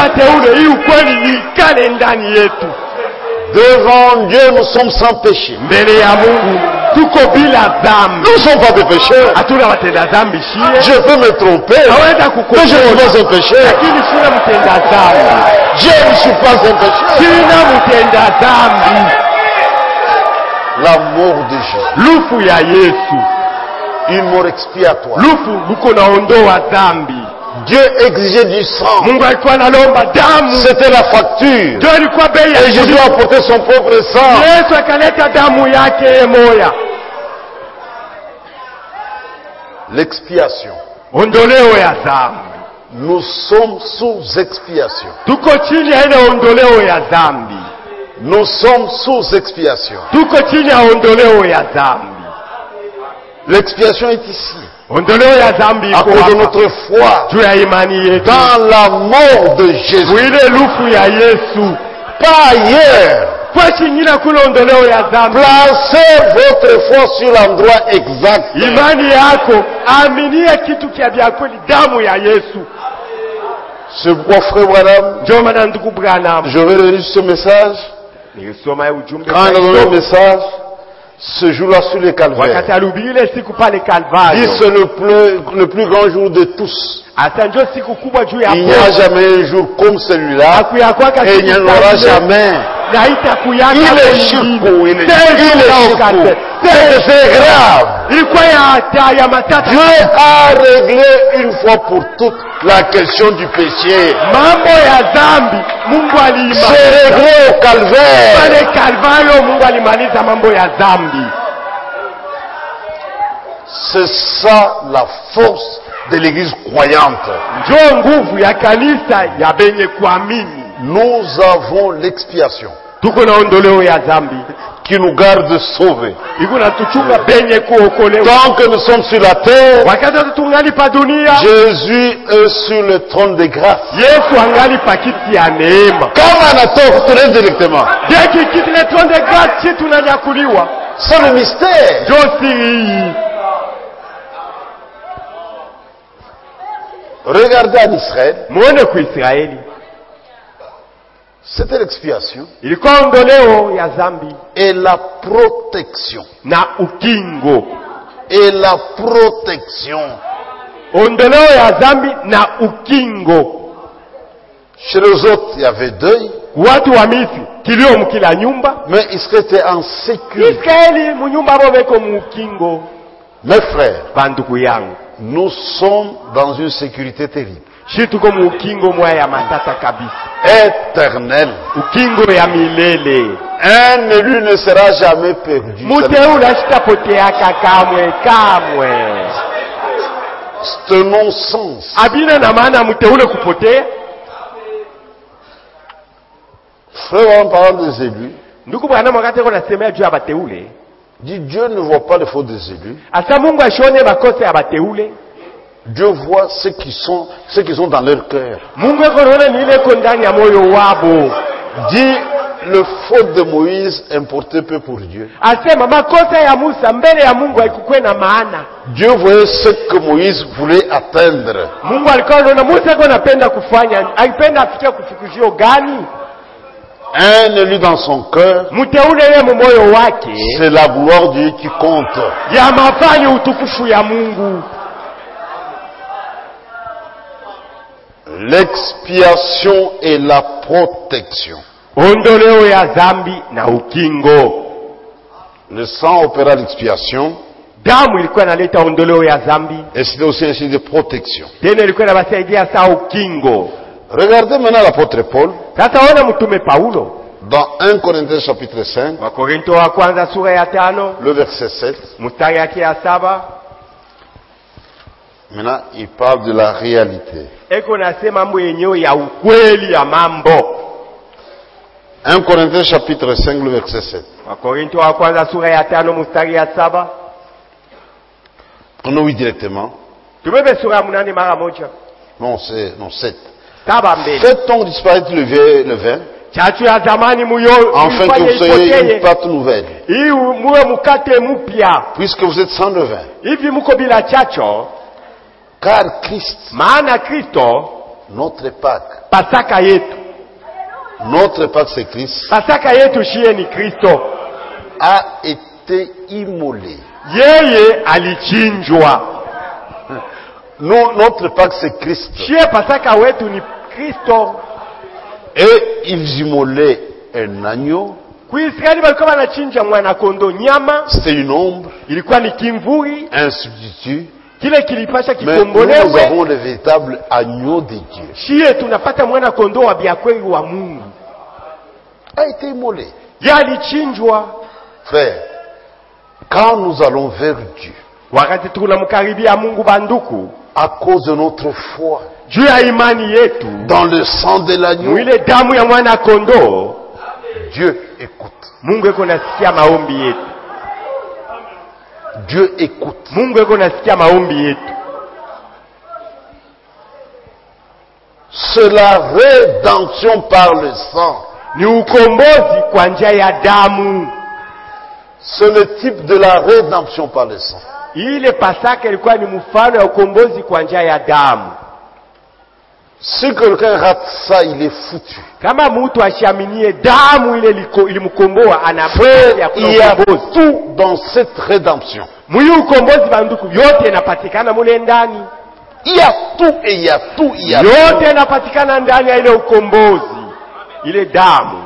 [SPEAKER 1] Devant Dieu, nous sommes sans péché. Nous ne sommes pas des pécheurs. Je peux me tromper, mais je ne suis pas un pécheur. Je ne suis pas un pécheur. La mort de Jésus. Une mort expiatoire. Dieu exigeait du sang. C'était la facture. Et Jésus a apporté son propre sang. L'expiation. Nous sommes sous expiation. Nous sommes sous expiation. L'expiation est ici. À cause de notre foi dans la mort de Jésus. Pas ailleurs. Placez votre foi sur l'endroit exact. C'est pourquoi, frère Branham, je vais lire ce message. Quand on a donné le message, ce jour-là sur le calvaire, dit c'est le plus, le plus grand jour de tous. Il n'y a jamais un jour comme celui-là et il n'y en aura jamais. Il est chico, il est chico. C'est grave. Dieu a réglé une fois pour toutes la question du péché. C'est réglé au calvaire. C'est ça la force de l'église croyante. Nous avons l'expiation qui nous garde sauvés. Tant que nous sommes sur la terre, Jésus est sur le trône de grâce. Comme Anatole, tenez directement. C'est le mystère. Regardez en Israël. C'était l'expiation et la protection. Et la protection. Chez les autres, il y avait deuil. Mais Israël était en sécurité. Mes frères, nous sommes dans une sécurité terrible. Éternel. Un élu ne sera jamais perdu. C'est un non-sens. Frère, en parlant des élus, dit Dieu ne voit pas les fautes des élus. Dieu voit ceux qui sont, ceux qui sont dans leur cœur. Dit le faute de Moïse importait peu pour Dieu. Dieu voyait ce que Moïse voulait atteindre. Un élu dans son cœur, c'est la gloire de Dieu qui compte. L'expiation et la protection. Le sang opéra l'expiation. Et c'était aussi un signe de protection. Regardez maintenant l'apôtre Paul.
[SPEAKER 2] Tataona mtume Paulo.
[SPEAKER 1] Dans un Corinthiens chapitre cinq.
[SPEAKER 2] Wakorintho wa kwanza sura ya tano.
[SPEAKER 1] Le verset sept.
[SPEAKER 2] Mstari yake ya saba.
[SPEAKER 1] Maintenant, il parle de la réalité.
[SPEAKER 2] Eko nasema mambo yenyewe ya ukweli ya mambo.
[SPEAKER 1] un Corinthiens chapitre cinq, le verset sept.
[SPEAKER 2] Wakorintho wa kwanza sura ya tano mstari ya saba.
[SPEAKER 1] Prenons oui directement.
[SPEAKER 2] Tumebe sura munane mara moja.
[SPEAKER 1] Non, c'est non sept.
[SPEAKER 2] Saba mbele.
[SPEAKER 1] Faites donc disparaître le vin, le vin.
[SPEAKER 2] Chachu ya zamani muyo.
[SPEAKER 1] Afin que vous soyez une pâte nouvelle.
[SPEAKER 2] Hii muwe mukate mpya.
[SPEAKER 1] Puisque vous êtes sans levain.
[SPEAKER 2] Hivi muko bila chacho.
[SPEAKER 1] Car Christ,
[SPEAKER 2] maana Kristo,
[SPEAKER 1] notre Pâque,
[SPEAKER 2] Pasaka yetu,
[SPEAKER 1] notre Pâque c'est Christ,
[SPEAKER 2] Pasaka yetu shie ni Kristo,
[SPEAKER 1] a été immolé.
[SPEAKER 2] Yeye alichinjwa.
[SPEAKER 1] Nous, notre Pâque c'est Christ.
[SPEAKER 2] Shie Pasaka wetu ni Kristo.
[SPEAKER 1] Et ils immolaient un agneau.
[SPEAKER 2] Kuisraeli walikuwa wanachinja mwana kondo nyama.
[SPEAKER 1] C'était une ombre.
[SPEAKER 2] Ilikuwa ni kimvuri.
[SPEAKER 1] Un substitut.
[SPEAKER 2] Kile kilipasha
[SPEAKER 1] kikombolewe. Mais nous avons le véritable agneau de Dieu.
[SPEAKER 2] Shie tunapata mwana kondo wa biakweli wa Mungu.
[SPEAKER 1] A été immolé.
[SPEAKER 2] Yalichinjwa.
[SPEAKER 1] Frère, quand nous allons vers Dieu,
[SPEAKER 2] wakati tunamkaribia Mungu banduku,
[SPEAKER 1] à cause de notre foi,
[SPEAKER 2] juu ya imani yetu,
[SPEAKER 1] dans le sang de l'agneau,
[SPEAKER 2] mwile damu ya mwana kondo,
[SPEAKER 1] Dieu écoute.
[SPEAKER 2] Mungu eko nasikia maombi yetu.
[SPEAKER 1] Dieu écoute.
[SPEAKER 2] Mungu eko nasikia maombi yetu.
[SPEAKER 1] C'est la rédemption par le sang.
[SPEAKER 2] Ni ukombozi kwa njia ya damu.
[SPEAKER 1] C'est le type de la rédemption par le sang.
[SPEAKER 2] Ile Pasaka ilikuwa ni mfano ya ukombozi kwa njia ya damu.
[SPEAKER 1] Si quelqu'un rate ça, il est foutu.
[SPEAKER 2] Kama mtu ashiaminie damu ile ilimkomboa, ana
[SPEAKER 1] frère, il y a tout dans cette rédemption.
[SPEAKER 2] Muyu ukombozi banduku yote inapatikana mule ndani.
[SPEAKER 1] Il y a tout et il y a tout, il y a
[SPEAKER 2] yote inapatikana ndani ya ile ukombozi, ile damu.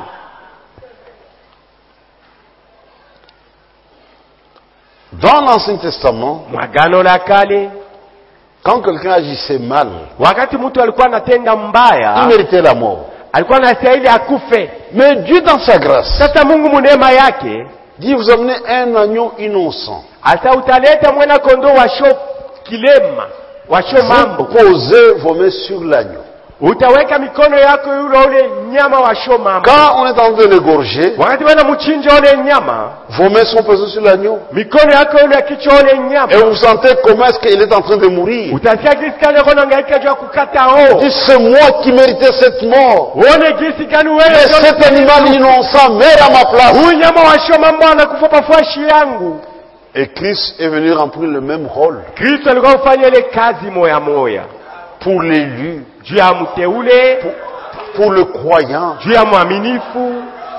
[SPEAKER 1] Dans l'Ancien Testament,
[SPEAKER 2] Mwagano la kale,
[SPEAKER 1] quand quelqu'un agissait mal,
[SPEAKER 2] wakati mtu alikuwa anatenda mbaya,
[SPEAKER 1] il méritait la mort.
[SPEAKER 2] Alikuwa anastahili akufe.
[SPEAKER 1] Mais Dieu dans sa grâce,
[SPEAKER 2] sasa Mungu munema yake,
[SPEAKER 1] dit vous amenez un agneau innocent.
[SPEAKER 2] Asa utaleta mwana kondoo wa sho kilema, wa sho mambo.
[SPEAKER 1] Posez vos mains sur l'agneau.
[SPEAKER 2] Utaweka mikono yako yule ule nyama wa sho mambo.
[SPEAKER 1] Quand on est en train de l'égorger,
[SPEAKER 2] wakati wana mchinja ule nyama,
[SPEAKER 1] vos mains sont posées sur l'agneau.
[SPEAKER 2] Mikono yako yule kichwa ule nyama.
[SPEAKER 1] Et vous sentez comment est-ce qu'il est en train de mourir.
[SPEAKER 2] Utasikia gisi kale kono ngaika jua kukata ho.
[SPEAKER 1] C'est moi qui méritais cette mort.
[SPEAKER 2] Uone gisi kani wewe.
[SPEAKER 1] Mais cet animal innocent meurt à ma place.
[SPEAKER 2] Huyu nyama wa sho mambo anakufa pafuashi yangu.
[SPEAKER 1] Et Christ est venu remplir le même rôle.
[SPEAKER 2] Christ alikuwa kufanya ile kazi moya moya.
[SPEAKER 1] Pour l'élu,
[SPEAKER 2] juu ya mteule,
[SPEAKER 1] pour, pour le croyant,
[SPEAKER 2] juu ya mwaminifu.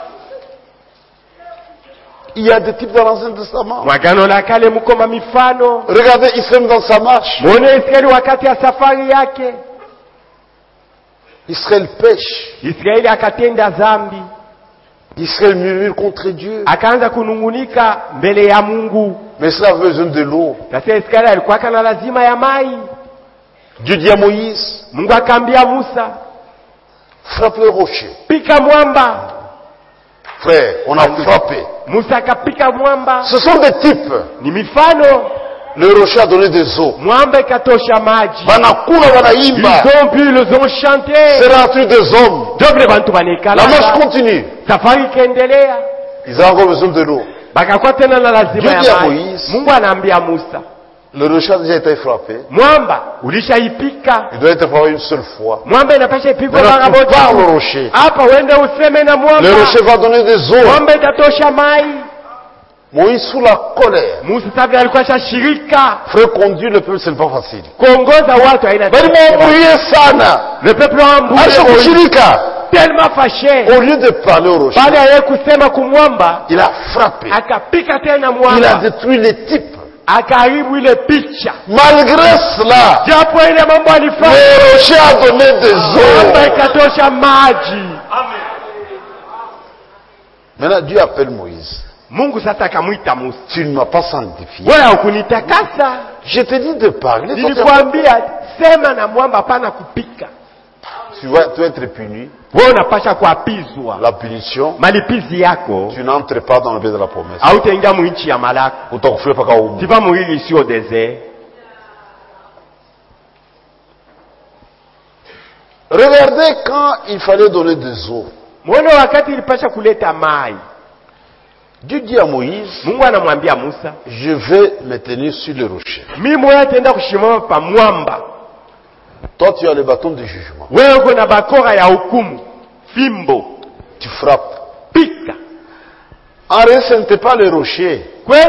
[SPEAKER 1] Il y a des types dans l'Ancien Testament.
[SPEAKER 2] Mwagano la kale mko mifano.
[SPEAKER 1] Regardez Israël dans sa marche.
[SPEAKER 2] Mwone Israeli wakati ya safari yake.
[SPEAKER 1] Israël pêche.
[SPEAKER 2] Israeli akatenda dhambi.
[SPEAKER 1] Israël murmure contre Dieu.
[SPEAKER 2] Akaanza kunungunika mbele ya Mungu.
[SPEAKER 1] Mais cela a besoin de l'eau.
[SPEAKER 2] Sasa Israeli alikuwa kana lazima ya mai.
[SPEAKER 1] Dieu dit à Moïse,
[SPEAKER 2] Mungu akaambia Musa,
[SPEAKER 1] frappe le rocher.
[SPEAKER 2] Pika mwamba.
[SPEAKER 1] Frère, on a frappé.
[SPEAKER 2] Musa akapika mwamba.
[SPEAKER 1] Ce sont des types.
[SPEAKER 2] Ni mifano.
[SPEAKER 1] Le rocher a donné des eaux.
[SPEAKER 2] Mwamba ikatosha maji.
[SPEAKER 1] Banakula wanaimba.
[SPEAKER 2] Ils ont bu, ils ont chanté.
[SPEAKER 1] C'est rentré des hommes.
[SPEAKER 2] Doble bantu banikala.
[SPEAKER 1] La marche continue.
[SPEAKER 2] Safari ikaendelea.
[SPEAKER 1] Ils ont encore besoin de l'eau.
[SPEAKER 2] Bakakuwa tena na lazima
[SPEAKER 1] ya
[SPEAKER 2] maji.
[SPEAKER 1] Moïse,
[SPEAKER 2] Mungu anaambia Musa,
[SPEAKER 1] le rocher a déjà été frappé.
[SPEAKER 2] Mwamba ulishaipika.
[SPEAKER 1] Il doit être frappé une seule fois.
[SPEAKER 2] Mwamba inapasha ipikwa mara moja.
[SPEAKER 1] Par le rocher.
[SPEAKER 2] Hapa uende useme na mwamba.
[SPEAKER 1] Le rocher va donner des eaux.
[SPEAKER 2] Mwamba itatosha mai.
[SPEAKER 1] Moïse sous la colère.
[SPEAKER 2] Musa sabi alikuwa shashirika.
[SPEAKER 1] Frère, conduire le peuple c'est pas facile.
[SPEAKER 2] Kuongoza watu haina.
[SPEAKER 1] Bali mwambie sana.
[SPEAKER 2] Le peuple a embrouillé.
[SPEAKER 1] Acha kushirika.
[SPEAKER 2] Tellement fâché.
[SPEAKER 1] Au lieu de parler au rocher,
[SPEAKER 2] baada ya kusema kumwamba,
[SPEAKER 1] il a frappé.
[SPEAKER 2] Akapika tena mwamba.
[SPEAKER 1] Il a détruit les types.
[SPEAKER 2] Akaharibu ile picha.
[SPEAKER 1] Malgré cela,
[SPEAKER 2] japo ile mambo alifanya,
[SPEAKER 1] le rocher a donné des eaux.
[SPEAKER 2] Mwamba ikatosha maji.
[SPEAKER 1] Amen. Maintenant Dieu appelle Moïse.
[SPEAKER 2] Mungu sasa akamwita Musa.
[SPEAKER 1] Tu ne m'as pas sanctifié.
[SPEAKER 2] Wewe hukunitakasa.
[SPEAKER 1] Je te dis de parler.
[SPEAKER 2] Nilikwambia sema na mwamba, hapana kupika.
[SPEAKER 1] tu vas, tu vas être puni. La punition, tu n'entres pas dans le pays de la promesse.
[SPEAKER 2] Tu vas mourir ici au désert.
[SPEAKER 1] Regardez quand il fallait donner des eaux. Dieu dit à Moïse, je vais me tenir sur le rocher. Toi, tu as le bâton de jugement. Tu frappes. En réalité, ce n'était pas le rocher.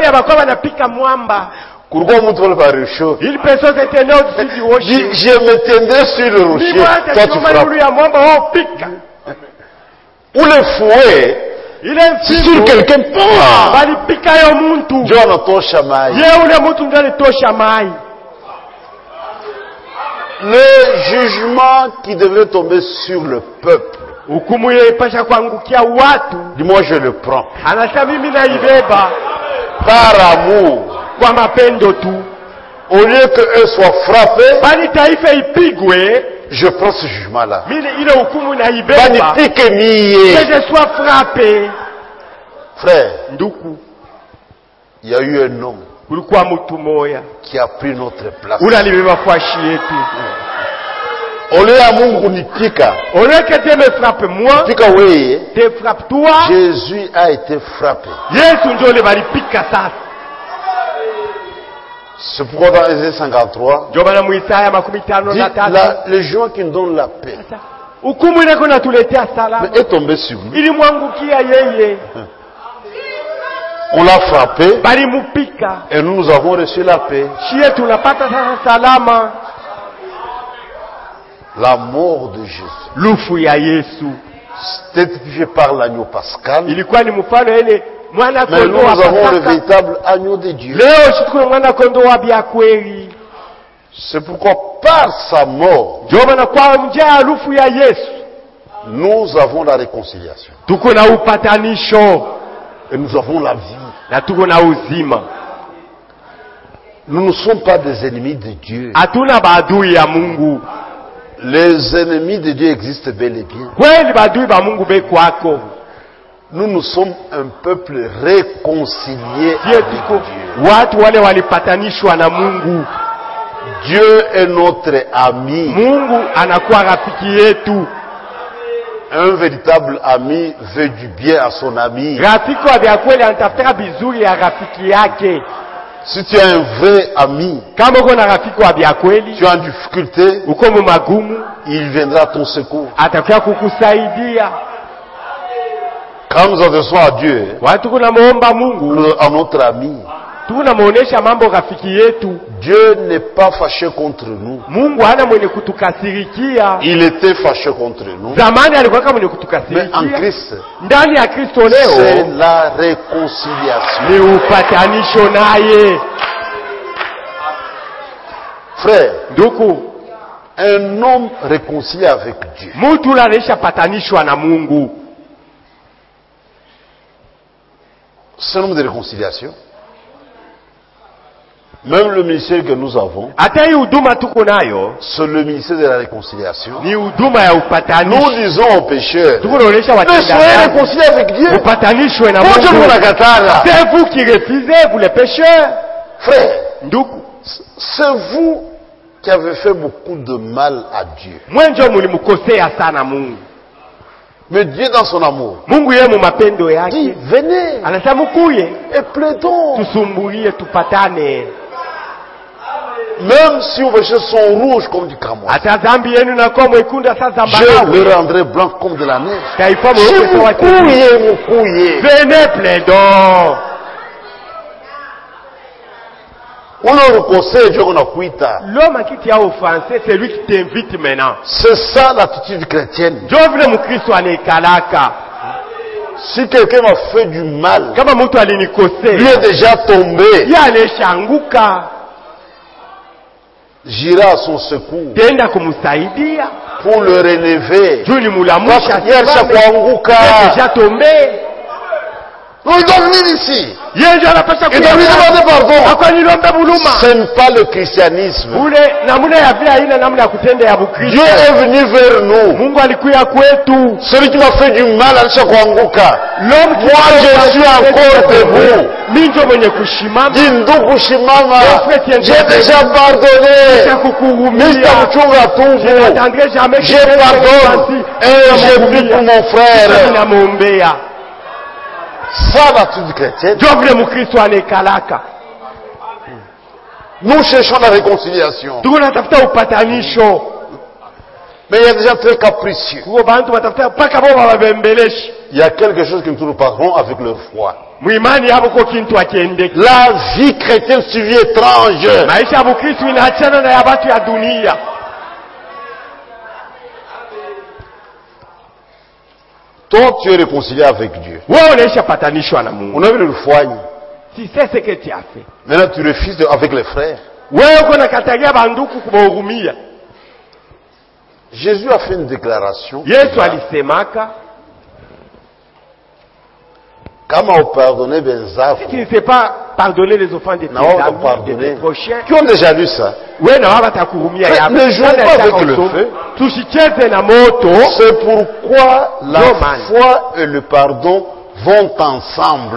[SPEAKER 1] Pourquoi on montre pas le rocher? Je me tiendrai sur le rocher. Toi, tu frappes. Ou le fouet. Sur quelqu'un. Dieu en a ton chamaï. Le jugement qui devrait tomber sur le peuple, dis-moi, je le prends. Par amour. Au lieu qu'eux soient frappés, je prends ce jugement-là.
[SPEAKER 2] Que je sois frappé.
[SPEAKER 1] Frère, il y a eu un homme qui a pris notre place. Au lieu à Mungu nipika,
[SPEAKER 2] au lieu que Dieu me frappe moi,
[SPEAKER 1] pika weye,
[SPEAKER 2] te frappe toi.
[SPEAKER 1] Jésus a été frappé. C'est pourquoi dans Ésaïe cinquante-trois, dit la, le juin qui nous donne la paix mais est tombé sur nous. On l'a frappé et nous, nous avons reçu la paix. La mort de Jésus, c'était typifié par l'agneau pascal. Mais nous, nous avons le véritable agneau de Dieu. C'est pourquoi par sa mort, nous avons la réconciliation. Et nous avons la vie. Nous ne sommes pas des ennemis de Dieu. Les ennemis de Dieu existent bel et bien. Nous, nous sommes un peuple réconcilié avec Dieu. Dieu est notre ami. Un véritable ami veut du bien à son ami. Si tu as un vrai ami, tu es en difficulté, il viendra à ton secours. Quand nous adressons à Dieu, à notre ami, Dieu n'est pas fâché contre nous. Il était fâché contre nous. Mais en Christ, c'est la réconciliation. Frère, un homme réconcilié avec Dieu, c'est un homme de réconciliation. Même le ministère que nous avons, c'est le ministère de la réconciliation. Nous disons aux pécheurs, ne soyez réconciliés avec Dieu.
[SPEAKER 2] C'est vous qui refusez, vous les pécheurs.
[SPEAKER 1] Frère, c'est vous qui avez fait beaucoup de mal à Dieu. Mais Dieu dans son amour dit, venez et plaidons. Même si vos péchés sont rouges comme du cramoisi, je le rendrai blanc comme de la neige. Si vous couillez, vous couillez.
[SPEAKER 2] Venez, plaidons. L'homme à qui tu as offensé, c'est lui qui t'invite maintenant.
[SPEAKER 1] C'est ça l'attitude chrétienne. Si quelqu'un m'a fait du mal, lui est déjà tombé, j'irai à son secours pour le relever. Non, il doit venir ici. Il doit lui demander pardon. Ce n'est pas le christianisme. Dieu est venu vers nous. Celui qui m'a fait du mal, moi je suis encore debout. J'ai déjà pardonné. Je pardonne et je prie pour mon frère. Ça, l'attitude chrétienne. Nous cherchons la réconciliation. Mais il y a des gens très capricieux. Il y a quelque chose que nous nous parlons avec leur foi. La vie chrétienne c'est une vie étrange. Toi, tu es réconcilié avec Dieu. On a vu le foyer.
[SPEAKER 2] Si c'est ce que tu as fait.
[SPEAKER 1] Maintenant, tu refuses de, avec les frères. Jésus a fait une déclaration. Si
[SPEAKER 2] tu ne sais pas pardonner les offenses de tes amis, de tes prochains,
[SPEAKER 1] qui ont déjà lu ça? Ne jouons pas avec le feu. C'est pourquoi la foi et le pardon vont ensemble.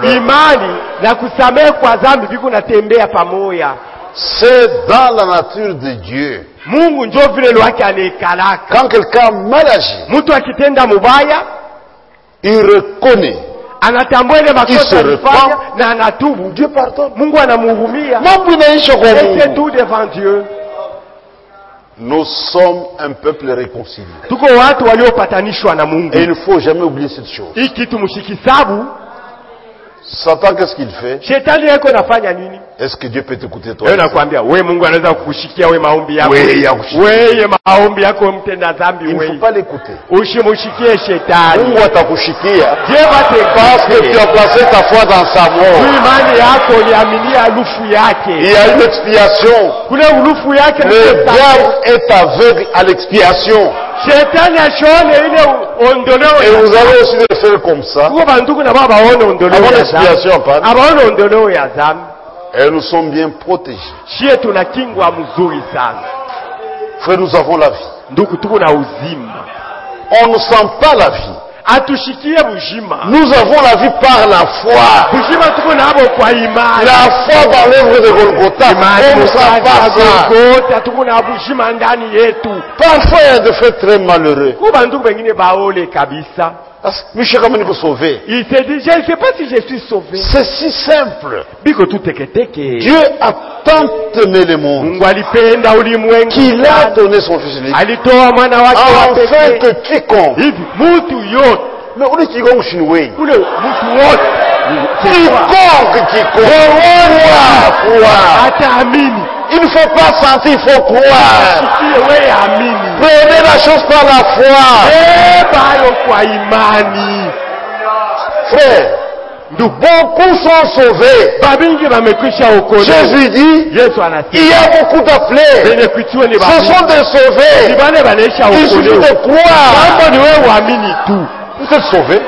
[SPEAKER 1] C'est dans la nature de Dieu. Quand quelqu'un mal agit, il reconnaît. Il se repent, Dieu pardonne.
[SPEAKER 2] Et c'est tout devant Dieu.
[SPEAKER 1] Nous sommes un peuple réconcilié. Et il ne faut jamais oublier cette chose. Satan, qu'est-ce qu'il fait? Est-ce que Dieu peut t'écouter toi?
[SPEAKER 2] Oui,
[SPEAKER 1] il ne faut pas l'écouter. Mungu atakushikia parce que tu as placé ta foi dans sa mort. Il y a une expiation. Le diable est aveugle à l'expiation. Et vous allez aussi le faire comme ça. Avant l'expiation, et nous sommes bien protégés. Frère, nous avons la vie. On ne sent pas la vie. Nous avons la vie par la foi. La foi dans l'œuvre de Golgotha. On ne sent pas ça. Parfois, il y a des frères très malheureux. Mais je suis quand même sauvé.
[SPEAKER 2] Il se dit, je ne sais pas si je suis sauvé.
[SPEAKER 1] C'est si simple. Dieu a tant aimé le monde qu'il a donné son fils unique. Afin que quiconque. Mais où est quiconque chinois? Quiconque, quiconque. Il ne faut pas sentir, il faut croire. Prenez la chose par la foi. Frère, beaucoup sont sauvés. Jésus dit, il y a beaucoup d'appelés. Ce sont des sauvés. Il suffit de croire. Vous êtes sauvés.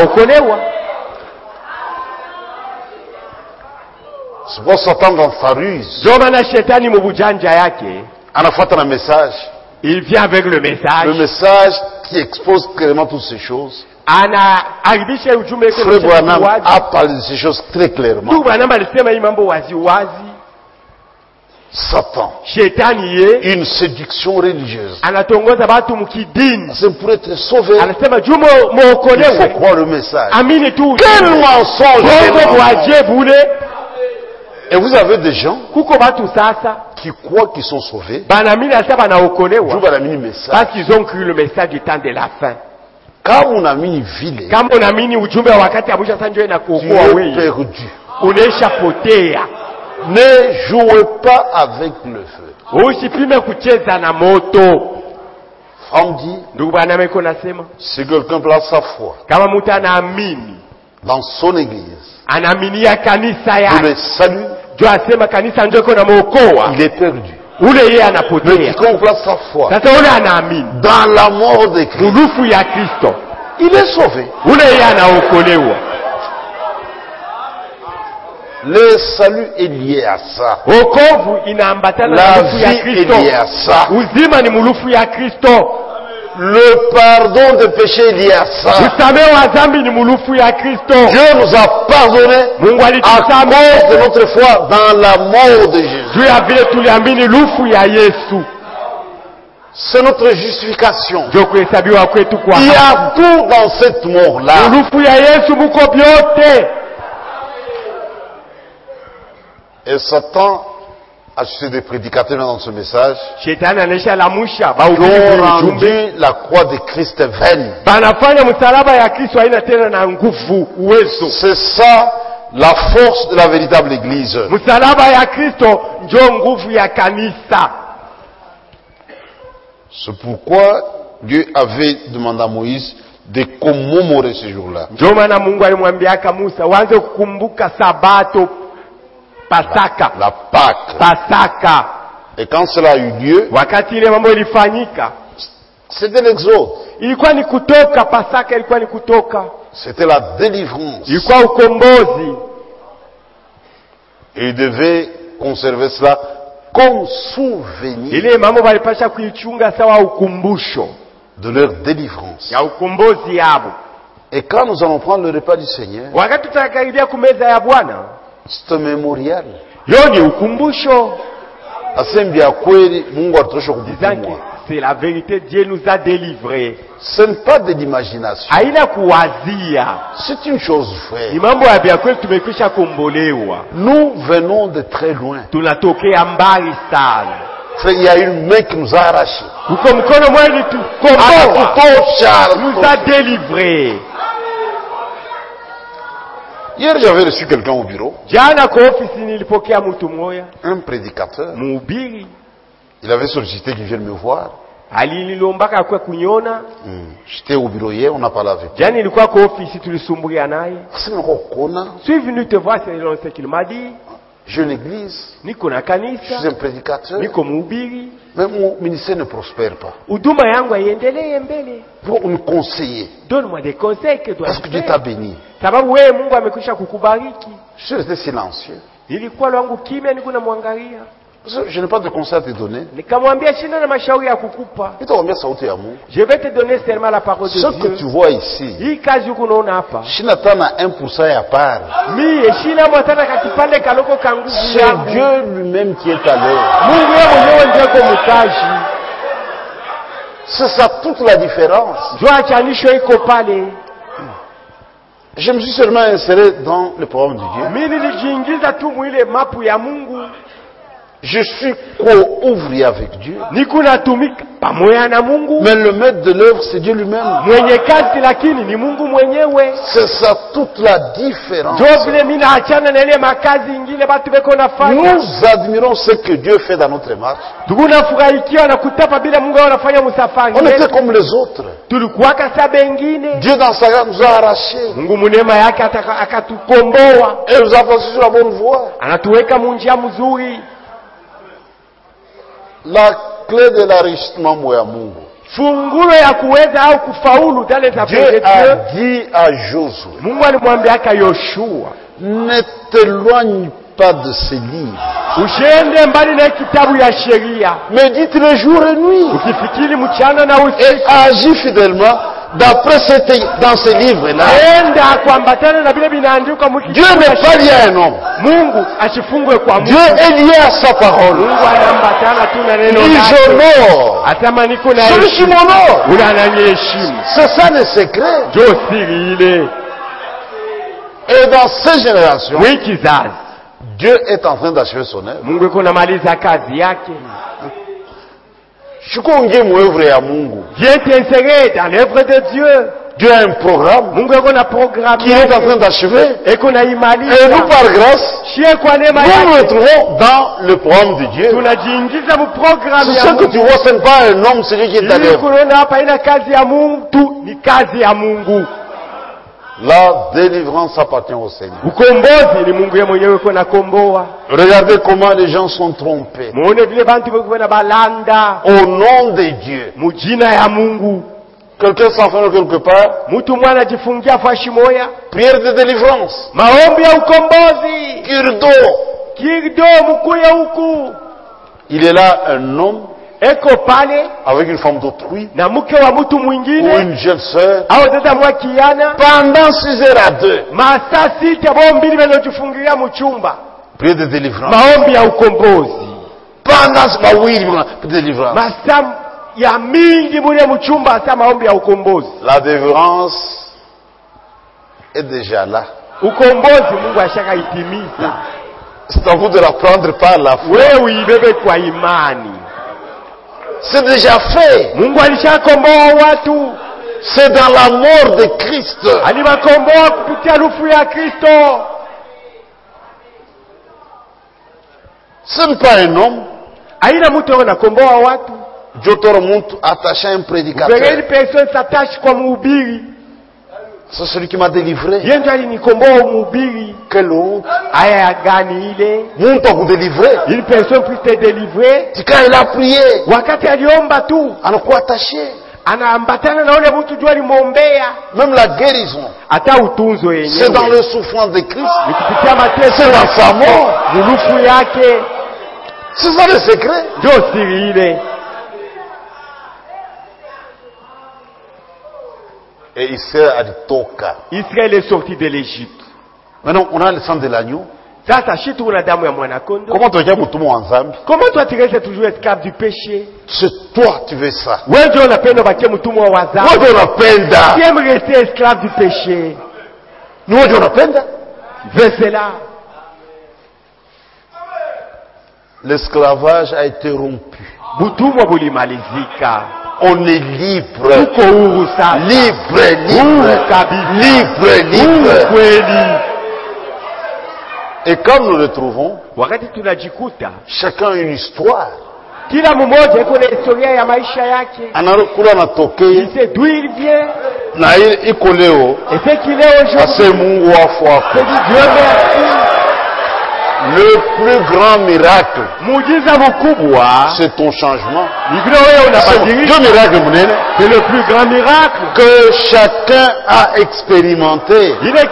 [SPEAKER 1] C'est pour Satan dans sa ruse. Anafuata un message.
[SPEAKER 2] Il vient avec le message.
[SPEAKER 1] Le message qui expose clairement toutes ces choses.
[SPEAKER 2] Frère
[SPEAKER 1] Branham a parlé de ces choses très clairement. Satan, une séduction religieuse. C'est pour être sauvé. Il faut croire le message. Quel mensonge! Et vous avez des gens qui croient qu'ils sont sauvés.
[SPEAKER 2] Parce qu'ils ont cru le message du temps de la fin.
[SPEAKER 1] Quand on a mis vile,
[SPEAKER 2] tu es
[SPEAKER 1] perdu.
[SPEAKER 2] Unaishapotea.
[SPEAKER 1] Ne jouez pas avec le feu.
[SPEAKER 2] Usipime kucheza na moto.
[SPEAKER 1] Frère dit, si quelqu'un place sa foi
[SPEAKER 2] kama mtu anaamini
[SPEAKER 1] dans son église,
[SPEAKER 2] anaaminia kanisa
[SPEAKER 1] pour le
[SPEAKER 2] yake,
[SPEAKER 1] salut,
[SPEAKER 2] ndio asema kanisa ndio iko namuokoa,
[SPEAKER 1] il est perdu.
[SPEAKER 2] ule yeye
[SPEAKER 1] Mais
[SPEAKER 2] anapotea.
[SPEAKER 1] quiconque place sa foi
[SPEAKER 2] Sasa ule anaamini
[SPEAKER 1] dans la mort de Christ,
[SPEAKER 2] mulufu ya Kristo,
[SPEAKER 1] il est sauvé.
[SPEAKER 2] ule yeye anaokolewa.
[SPEAKER 1] Le salut est lié à ça.
[SPEAKER 2] Wokovu inaambatana na mulufu ya Kristo.
[SPEAKER 1] La vie est liée à ça.
[SPEAKER 2] Uzima ni mulufu ya Kristo.
[SPEAKER 1] Le pardon des péchés est lié à ça.
[SPEAKER 2] Usamehe wa dhambi ni mulufu ya Kristo.
[SPEAKER 1] Dieu nous a pardonné
[SPEAKER 2] Mungu
[SPEAKER 1] à
[SPEAKER 2] alitusamehe
[SPEAKER 1] cause de notre foi dans la mort de Jésus.
[SPEAKER 2] juu ya vile tuliamini lufu ya Yesu.
[SPEAKER 1] C'est notre justification.
[SPEAKER 2] Ndio kuhesabiwa kwetu kwa
[SPEAKER 1] Il y a tout dans cette mort-là.
[SPEAKER 2] lufu ya Yesu muko vyote.
[SPEAKER 1] Et Satan a suscité des prédicateurs dans ce message
[SPEAKER 2] Shetani anaisha lamusha
[SPEAKER 1] qui ont
[SPEAKER 2] bahubiri
[SPEAKER 1] rendu
[SPEAKER 2] ujumbe.
[SPEAKER 1] la croix de Christ vaine.
[SPEAKER 2] Banafanya msalaba ya Kristo haina tena na nguvu uwezo.
[SPEAKER 1] C'est ça la force de la véritable Église.
[SPEAKER 2] Msalaba ya Kristo ndio nguvu ya kanisa.
[SPEAKER 1] C'est pourquoi Dieu avait demandé à Moïse de commémorer ce jour-là.
[SPEAKER 2] Ndio maana Mungu alimwambia Musa waanze kukumbuka sabato Pasaka.
[SPEAKER 1] La, la Pâque.
[SPEAKER 2] Pasaka.
[SPEAKER 1] Et quand cela a eu lieu,
[SPEAKER 2] wakati ile mambo ilifanyika,
[SPEAKER 1] c'était l'exode.
[SPEAKER 2] Ilikuwa ni kutoka. Pasaka ilikuwa ni kutoka.
[SPEAKER 1] C'était la délivrance.
[SPEAKER 2] Ilikuwa ukombozi.
[SPEAKER 1] Et ils devaient conserver cela comme souvenir.
[SPEAKER 2] Ile mambo walipasha kuichunga sawa ukumbusho
[SPEAKER 1] de leur délivrance.
[SPEAKER 2] Ya ukombozi yabo.
[SPEAKER 1] Et quand nous allons prendre le repas du Seigneur,
[SPEAKER 2] wakati tutakaribia kumeza ya Bwana,
[SPEAKER 1] c'est un mémorial.
[SPEAKER 2] Yo ni ukumbusho.
[SPEAKER 1] Asembia kweli Mungu atosha kubukumwa.
[SPEAKER 2] C'est la vérité, Dieu nous a délivrés.
[SPEAKER 1] Ce n'est pas de l'imagination.
[SPEAKER 2] Haina kuwazia.
[SPEAKER 1] C'est une chose vraie.
[SPEAKER 2] Ni mambo ya vya kweli, tumekwisha kombolewa.
[SPEAKER 1] Nous venons de très loin.
[SPEAKER 2] Tunatokea mbali sana.
[SPEAKER 1] Il y a une main qui nous a arrachés.
[SPEAKER 2] Uko mkono mweli tu komboa. Nous a délivrés.
[SPEAKER 1] Hier, j'avais reçu quelqu'un au bureau.
[SPEAKER 2] Jana kwa ofisi nilipokea mtu mmoja.
[SPEAKER 1] Un prédicateur.
[SPEAKER 2] Mhubiri.
[SPEAKER 1] Il avait sollicité qu'il vienne me voir.
[SPEAKER 2] Alinilombaka kwa kunyona.
[SPEAKER 1] Hmm. J'étais au bureau hier, on a parlé avec lui.
[SPEAKER 2] Jana nilikuwa kwa ofisi tulisumbulia naye.
[SPEAKER 1] Je
[SPEAKER 2] suis venu te voir, c'est ce qu'il m'a dit.
[SPEAKER 1] J'ai une église.
[SPEAKER 2] Niko na kanisa.
[SPEAKER 1] Je suis un prédicateur.
[SPEAKER 2] Niko mhubiri.
[SPEAKER 1] Mais mon ministère ne prospère pas.
[SPEAKER 2] Huduma yangu iendelee mbele.
[SPEAKER 1] Pour me conseiller.
[SPEAKER 2] Donne-moi des conseils que dois.
[SPEAKER 1] Parce que Dieu t'a béni.
[SPEAKER 2] Sababu wewe Mungu amekwisha kukubariki.
[SPEAKER 1] Je suis resté silencieux.
[SPEAKER 2] Nilikuwa lwangu kimya, niko namwangalia.
[SPEAKER 1] Je n'ai pas de conseil à te donner.
[SPEAKER 2] Nikamwambia sina na mashauri ya kukupa.
[SPEAKER 1] Je
[SPEAKER 2] vais te donner seulement la parole de Dieu.
[SPEAKER 1] Ce que tu vois ici.
[SPEAKER 2] Hii kazi uko unaona hapa.
[SPEAKER 1] Shina tana un pour cent à part.
[SPEAKER 2] Mie shina mwatana kakipande kaloko kangu.
[SPEAKER 1] C'est Dieu lui-même qui est à l'œuvre.
[SPEAKER 2] Mungu yeye mwenyewe ndiye kwa mtaji.
[SPEAKER 1] C'est ça toute la différence.
[SPEAKER 2] Jua chanisho iko pale.
[SPEAKER 1] Je me suis seulement inséré dans le programme de Dieu.
[SPEAKER 2] Mimi nilijiingiza tu mwile mapu ya Mungu.
[SPEAKER 1] Je suis co-ouvrier avec Dieu.
[SPEAKER 2] Nikuna tumika pamoja na Mungu.
[SPEAKER 1] Mais le maître de l'œuvre, c'est Dieu lui-même.
[SPEAKER 2] Mwenye kazi lakini ni Mungu mwenyewe.
[SPEAKER 1] C'est ça toute la différence.
[SPEAKER 2] Nous
[SPEAKER 1] Nous admirons ce que Dieu fait dans notre marche.
[SPEAKER 2] On
[SPEAKER 1] était comme les autres. Dieu dans sa grâce nous a arrachés. Et nous a placés sur la bonne voie. La clé de l'enrichissement moya Mungu.
[SPEAKER 2] Fungulo ya kuweza au kufaulu ndani za
[SPEAKER 1] Dieu a dit à Josué.
[SPEAKER 2] Mungu alimwambia Yoshua,
[SPEAKER 1] ne t'éloigne pas de ces livres.
[SPEAKER 2] Usiende mbali na kitabu ya sheria.
[SPEAKER 1] Médite-le jour et nuit.
[SPEAKER 2] Ukifikiri mchana na usiku.
[SPEAKER 1] Et agis fidèlement d'après cette, dans ces livres-là. Dieu n'est pas lié à un homme. Dieu est lié à sa parole. Il j'honore. Celui qui m'honore. C'est ça le secret. Et dans ces générations, Dieu est en train d'achever son œuvre.
[SPEAKER 2] Viens t'insérer dans l'œuvre de Dieu.
[SPEAKER 1] Dieu a un programme qui est en train d'achever.
[SPEAKER 2] Et
[SPEAKER 1] nous, par grâce, nous nous retrouvons dans le programme de Dieu. C'est ce que tu vois, ce n'est pas un homme, c'est lui qui est à l'œuvre. La délivrance appartient au Seigneur. Regardez comment les gens sont trompés. Au nom de Dieu. Quelqu'un s'enferme quelque part.
[SPEAKER 2] Mtu mwana jifungia fashi moya.
[SPEAKER 1] Prière de délivrance.
[SPEAKER 2] Maombi ya ukombozi.
[SPEAKER 1] Kirdo.
[SPEAKER 2] Kirdo mkuye huku.
[SPEAKER 1] Il est là un homme.
[SPEAKER 2] Eko pale.
[SPEAKER 1] Avec une femme d'autrui.
[SPEAKER 2] Na mke wa mtu mwingine.
[SPEAKER 1] Ou une jeune sœur.
[SPEAKER 2] Au dada mwakiana.
[SPEAKER 1] Pendant six heures à deux.
[SPEAKER 2] Masaa sita bombi limelojifungia mchumba.
[SPEAKER 1] Prière de délivrance.
[SPEAKER 2] Maombi ya ukombozi.
[SPEAKER 1] Pendant ce bah oui, de délivrance.
[SPEAKER 2] Masaa ya mingi mule mchumba asa maombi ya ukombozi.
[SPEAKER 1] La délivrance est déjà là.
[SPEAKER 2] Ukombozi Mungu ashaka itimiza.
[SPEAKER 1] C'est à vous de la prendre par la foi.
[SPEAKER 2] Wewe uibebe kwa imani.
[SPEAKER 1] C'est déjà fait.
[SPEAKER 2] Mungu alishakomboa watu.
[SPEAKER 1] C'est dans la mort de Christ.
[SPEAKER 2] Aliwakomboa kupitia lufu ya Kristo.
[SPEAKER 1] Ce n'est pas un homme.
[SPEAKER 2] Aina mtu anakomboa watu.
[SPEAKER 1] D'autres montent attaché à un prédicateur.
[SPEAKER 2] Une personne s'attache kwa mhubiri.
[SPEAKER 1] C'est celui qui m'a délivré.
[SPEAKER 2] Yeye ndiye alinikomboa mhubiri.
[SPEAKER 1] Quelle honte.
[SPEAKER 2] Aya gani ile?
[SPEAKER 1] Mungu akudélivrer.
[SPEAKER 2] Une personne peut te délivrer.
[SPEAKER 1] Quand il a prié.
[SPEAKER 2] Wakati aliomba tu.
[SPEAKER 1] Anakuwa attaché.
[SPEAKER 2] Anaambatana na yule mtu jua alimwombea.
[SPEAKER 1] Même la guérison.
[SPEAKER 2] Hata utunzo yenyewe.
[SPEAKER 1] C'est dans le souffrance de Christ.
[SPEAKER 2] Ni kupitia mateso.
[SPEAKER 1] C'est dans sa mort.
[SPEAKER 2] Mulufu yake.
[SPEAKER 1] C'est ça le secret.
[SPEAKER 2] Ndio siri ile.
[SPEAKER 1] Et Israël alitoka.
[SPEAKER 2] Israël est sorti de l'Égypte.
[SPEAKER 1] Maintenant, on a le sang de l'agneau.
[SPEAKER 2] Sasa shitu una damu ya mwanakondo.
[SPEAKER 1] Comment tu regardes mtumwa wa dhambi?
[SPEAKER 2] Comment toi tu restes toujours esclave du péché?
[SPEAKER 1] C'est toi tu veux ça.
[SPEAKER 2] Wewe ndio unapenda bakie mtumwa wa dhambi.
[SPEAKER 1] Wewe ndio unapenda.
[SPEAKER 2] Tu aimes rester esclave du péché.
[SPEAKER 1] Wewe ndio unapenda.
[SPEAKER 2] Veux cela.
[SPEAKER 1] L'esclavage a été rompu.
[SPEAKER 2] Butumwa bulimalizika.
[SPEAKER 1] On est libre.
[SPEAKER 2] Tuko huru sasa.
[SPEAKER 1] Libre, libre. Libre, libre.
[SPEAKER 2] Kweli.
[SPEAKER 1] Et comme nous le trouvons,
[SPEAKER 2] wakati tunajikuta
[SPEAKER 1] chacun a une histoire.
[SPEAKER 2] Kila mmoja iko na historia ya maisha yake.
[SPEAKER 1] Anarukula anatokea.
[SPEAKER 2] Il sait d'où il vient.
[SPEAKER 1] Na iko leo.
[SPEAKER 2] Et c'est qu'il est aujourd'hui.
[SPEAKER 1] Ase Mungu wako.
[SPEAKER 2] C'est Dieu merci.
[SPEAKER 1] Le plus grand miracle,
[SPEAKER 2] c'est
[SPEAKER 1] ton changement.
[SPEAKER 2] C'est le plus grand miracle
[SPEAKER 1] que chacun a expérimenté.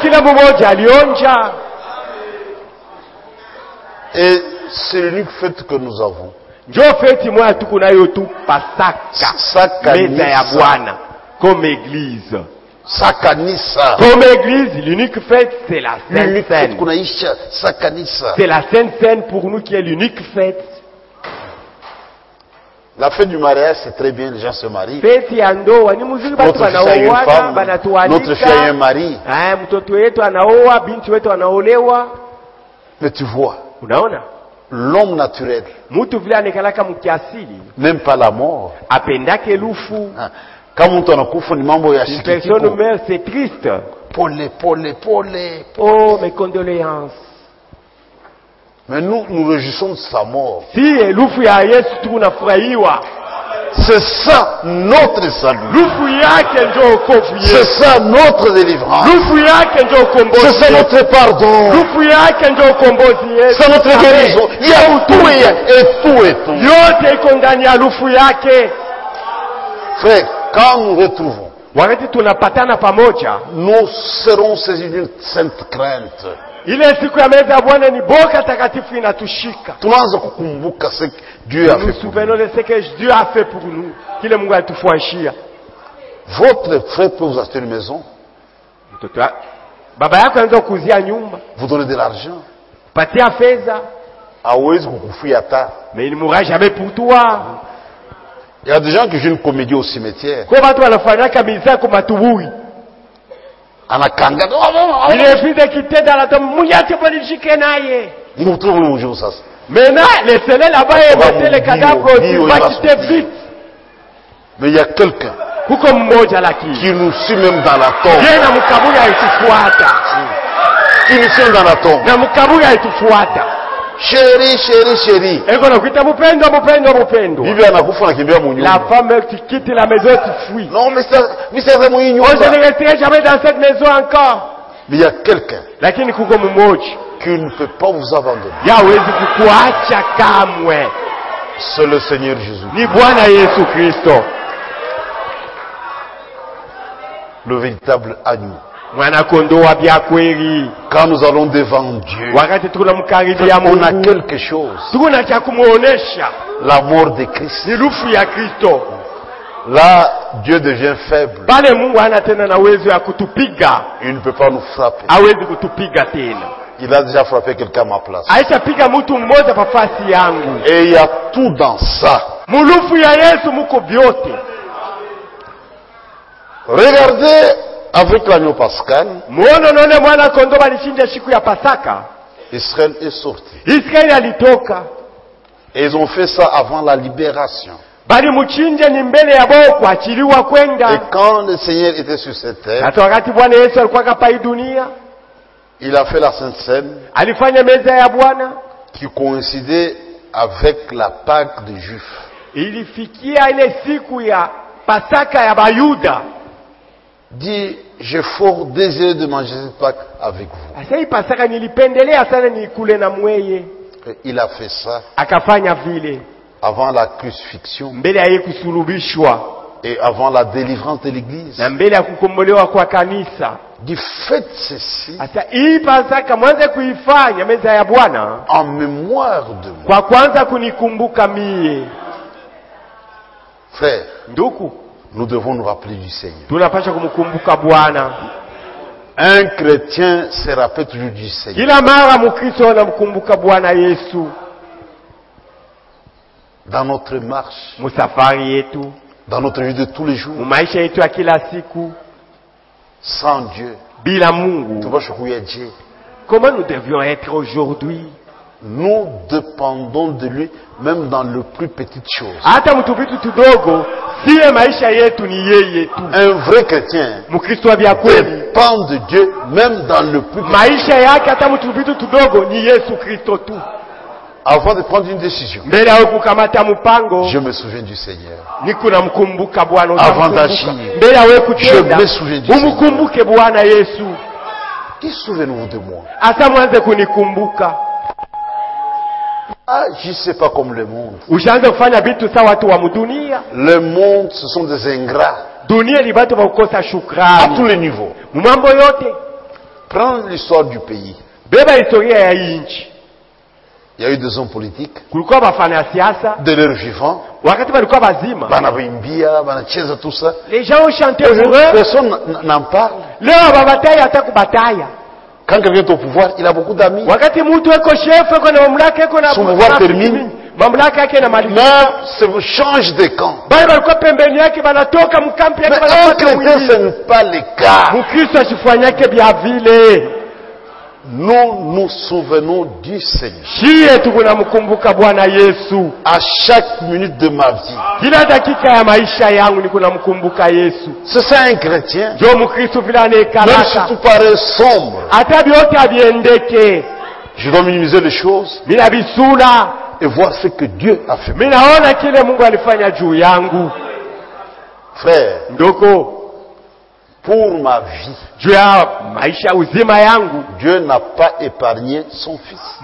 [SPEAKER 1] Et c'est l'unique fait que nous avons.
[SPEAKER 2] Comme église.
[SPEAKER 1] Sakanisa.
[SPEAKER 2] Comme église, l'unique fête, c'est la Sainte Seine. C'est la Sainte Seine pour nous qui est l'unique fête.
[SPEAKER 1] La fête du mariage, c'est très bien, les gens se marient.
[SPEAKER 2] Notre fille a une femme,
[SPEAKER 1] notre fille a un mari. Mais tu vois, l'homme naturel n'aime pas la mort. Quand on anakufa ni mambo ya
[SPEAKER 2] sikitiko. Une personne meurt, c'est triste.
[SPEAKER 1] Pole, pole, pole.
[SPEAKER 2] Oh, mes condoléances.
[SPEAKER 1] Mais nous, nous réjouissons de sa mort.
[SPEAKER 2] Si lufu ya Yesu tunafurahiwa.
[SPEAKER 1] C'est ça notre salut.
[SPEAKER 2] Lufu yake ndio wokovu.
[SPEAKER 1] C'est ça notre délivrance.
[SPEAKER 2] Lufu yake ndio ukombozi.
[SPEAKER 1] C'est ça notre pardon.
[SPEAKER 2] Lufu yake ndio ukombozi.
[SPEAKER 1] C'est notre guérison. Il y a tout et tout et tout.
[SPEAKER 2] Yote iko ndani ya lufu yake.
[SPEAKER 1] Frère, quand nous retrouvons,
[SPEAKER 2] wakati tunapatana pamoja,
[SPEAKER 1] nous serons saisis d'une sainte crainte.
[SPEAKER 2] Ile siku ya meza ya Bwana ni boka takatifu inatushika.
[SPEAKER 1] Tunaanza kukumbuka ce que Dieu a fait.
[SPEAKER 2] Nous souvenons de ce que Dieu a fait pour nous. Kile Mungu alitufanyia.
[SPEAKER 1] Votre frère peut vous acheter une maison.
[SPEAKER 2] Mtoto baba yako anaweza kukuzia nyumba.
[SPEAKER 1] Vous donnez de l'argent.
[SPEAKER 2] Patia fedha.
[SPEAKER 1] Hawezi kukufia hata.
[SPEAKER 2] Mais il ne mourra jamais pour toi.
[SPEAKER 1] Il y a des gens qui jouent une comédie au cimetière.
[SPEAKER 2] Kwa watu wanafanyaka mizaa kwa matubui.
[SPEAKER 1] Anakanga.
[SPEAKER 2] Il est vite quitté dans la tombe. Mouillate politique naye.
[SPEAKER 1] Nous trouvons le jour ça.
[SPEAKER 2] Maintenant, les scellés là-bas et mettez les cadavres aussi. Va quitter vite.
[SPEAKER 1] Mais il y a quelqu'un
[SPEAKER 2] qui
[SPEAKER 1] nous suit même dans la tombe. Qui nous suit dans la tombe. Chérie, chérie, chérie.
[SPEAKER 2] La femme qui quitte la maison, tu fuis.
[SPEAKER 1] Non, mais ça, mais ça va mouiller.
[SPEAKER 2] Je ne resterai jamais dans cette maison encore.
[SPEAKER 1] Mais il y a quelqu'un qui ne peut pas vous abandonner. C'est le Seigneur Jésus. Le véritable agneau.
[SPEAKER 2] Quand nous allons devant Dieu, on a quelque chose. La mort de Christ. Là, Dieu devient faible. Il ne peut pas nous frapper. Il a déjà frappé quelqu'un à ma place. Et il y a tout dans ça. Regardez avec l'agneau pascal. Israël est sorti. Et ils ont fait ça avant la libération. Et quand le Seigneur était sur cette terre, il a fait la Sainte Seine qui coïncidait avec la Pâque des Juifs. Dit, j'ai fort désiré de manger cette Pâque avec vous. Et il a fait ça avant la crucifixion et avant la délivrance de l'Église. Du fait ceci en mémoire de moi. Frère, nous devons nous rappeler du Seigneur. Un chrétien se rappelle toujours du Seigneur. Dans notre marche, dans notre vie de tous les jours, sans Dieu,
[SPEAKER 3] comment nous devions être aujourd'hui?
[SPEAKER 2] Nous dépendons de lui même dans les plus petites choses. Un vrai chrétien dépend de Dieu même dans le plus petit. Avant de prendre une décision, je me souviens du Seigneur. Avant d'agir, je me souviens du Seigneur. Qui souvenez-vous de moi? Agissez pas comme le monde. Le monde, ce sont des ingrats. À tous les niveaux. Prends l'histoire du pays. Il y a eu des hommes politiques, de leur vivant, tout ça.
[SPEAKER 3] Les gens ont chanté pour eux.
[SPEAKER 2] Personne n'en parle. Quand quelqu'un est au pouvoir, il a beaucoup d'amis. Son pouvoir termine. Même ça change de camp. Mais un chrétien, ce n'est pas le cas. Nous nous souvenons du Seigneur. À chaque minute de ma vie. C'est ça un chrétien. Même si tout paraît sombre, je dois minimiser les choses et voir ce que Dieu a fait. Frère, pour ma vie, Dieu n'a pas épargné son fils.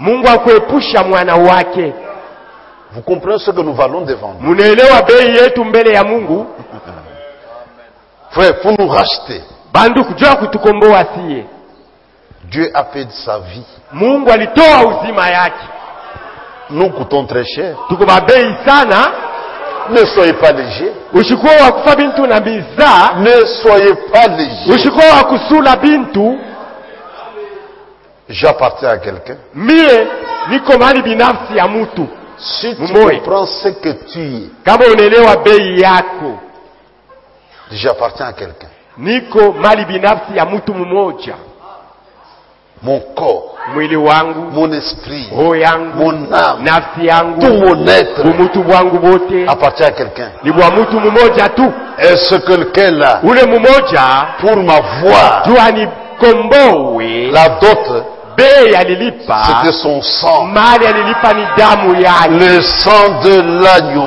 [SPEAKER 2] Vous comprenez ce que nous valons devant nous. Frère, pour nous racheter, Dieu a fait de sa vie. Nous coûtons très cher. Ne soyez pas léger. Ne soyez pas léger. J'appartiens à quelqu'un. Si tu comprends ce que tu es, j'appartiens à quelqu'un. Mon corps, mon esprit, mon âme, tout mon être appartient à quelqu'un. Et ce que quelqu'un-là, pour m'avoir, la dot, c'était son sang. Le sang de l'agneau.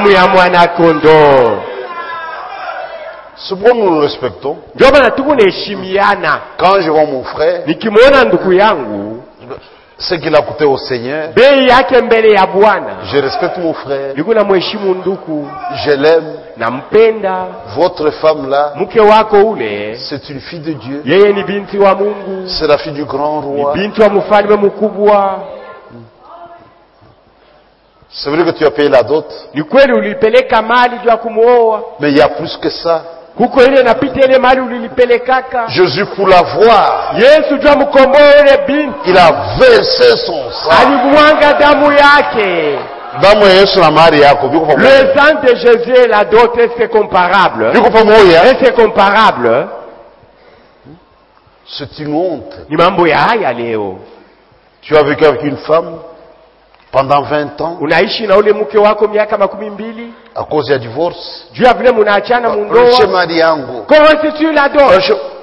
[SPEAKER 2] C'est pourquoi nous le respectons. Quand je vois mon frère,
[SPEAKER 1] Ce qu'il a coûté au Seigneur. Je respecte mon frère. Je l'aime. Votre femme là, c'est une fille de Dieu. C'est la fille du grand roi. C'est vrai que tu as payé la dot. Mais il y a plus que ça. Jésus, pour la voir, il a versé son sang.
[SPEAKER 2] Le sang de Jésus et la dot, c'est comparable. Et c'est comparable.
[SPEAKER 1] C'est une honte. Tu as vécu avec une femme pendant vingt ans. À cause du divorce.
[SPEAKER 2] Constitue la dot.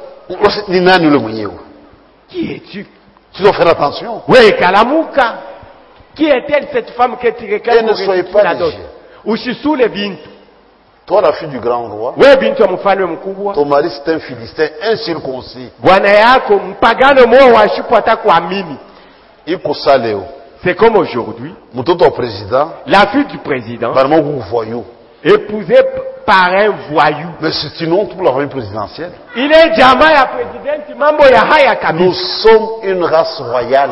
[SPEAKER 2] Qui es-tu?
[SPEAKER 1] Tu dois faire attention.
[SPEAKER 2] Oui, Kalamuka. Qui est-elle cette femme que tu réclames pour restituer la dot?
[SPEAKER 1] Toi, la fille du grand roi, ton mari c'est un philistin incirconcis.
[SPEAKER 2] C'est comme aujourd'hui, la fille du président, épousée par un voyou.
[SPEAKER 1] Mais c'est une honte pour la famille présidentielle.
[SPEAKER 2] Il est jamais à président.
[SPEAKER 1] Nous sommes une race royale.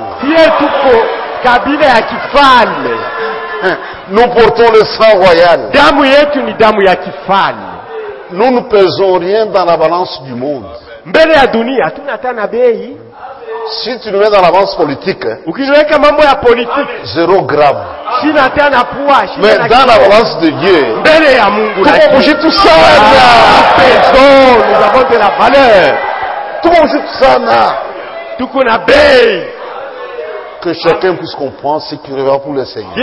[SPEAKER 1] Nous portons le sang royal. Nous ne pesons rien dans la balance du monde. Si tu nous mets dans la balance politique, zéro gramme. Mais dans la balance de Dieu, comment bouger tout ça?
[SPEAKER 2] Nous avons de la valeur.
[SPEAKER 1] Comment bouger tout ça? Que chacun puisse comprendre ce qui revient pour le Seigneur.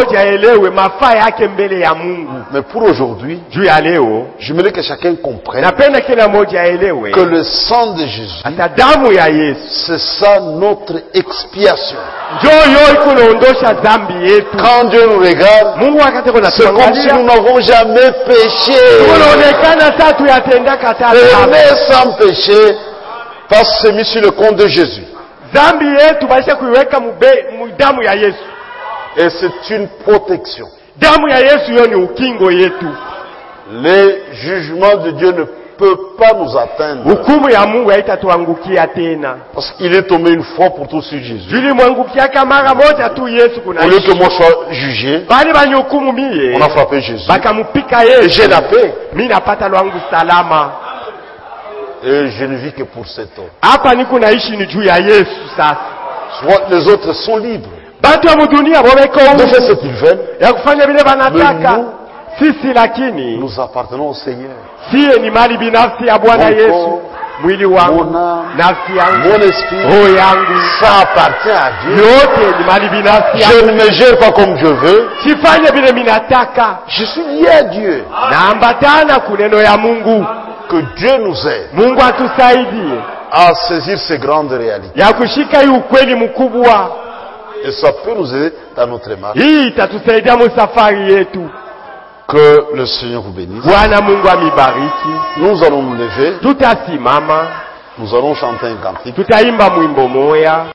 [SPEAKER 1] Mais pour aujourd'hui, je voudrais que chacun comprenne que le sang de Jésus, c'est ça notre expiation. Quand Dieu nous regarde, c'est comme si nous n'avons jamais péché. On est sans péché parce que c'est mis sur le compte de Jésus. Et c'est une protection. Les jugements de Dieu ne peuvent pas nous atteindre. Parce qu'il est tombé une fois pour tous sur Jésus. Au lieu que moi je sois jugé, on a frappé Jésus. Et j'ai la paix. Et je ne vis que pour cet homme. Soit les autres sont libres de faire ce qu'ils veulent. Mais nous, nous appartenons au Seigneur. Mon corps, mon âme, mon esprit, ça appartient à Dieu. Je ne me gère pas comme je veux. Je suis lié à Dieu. Que Dieu nous aide à saisir ces grandes réalités. Et ça peut nous aider dans notre marche. Que le Seigneur vous bénisse. Nous allons nous lever. Nous allons chanter un cantique.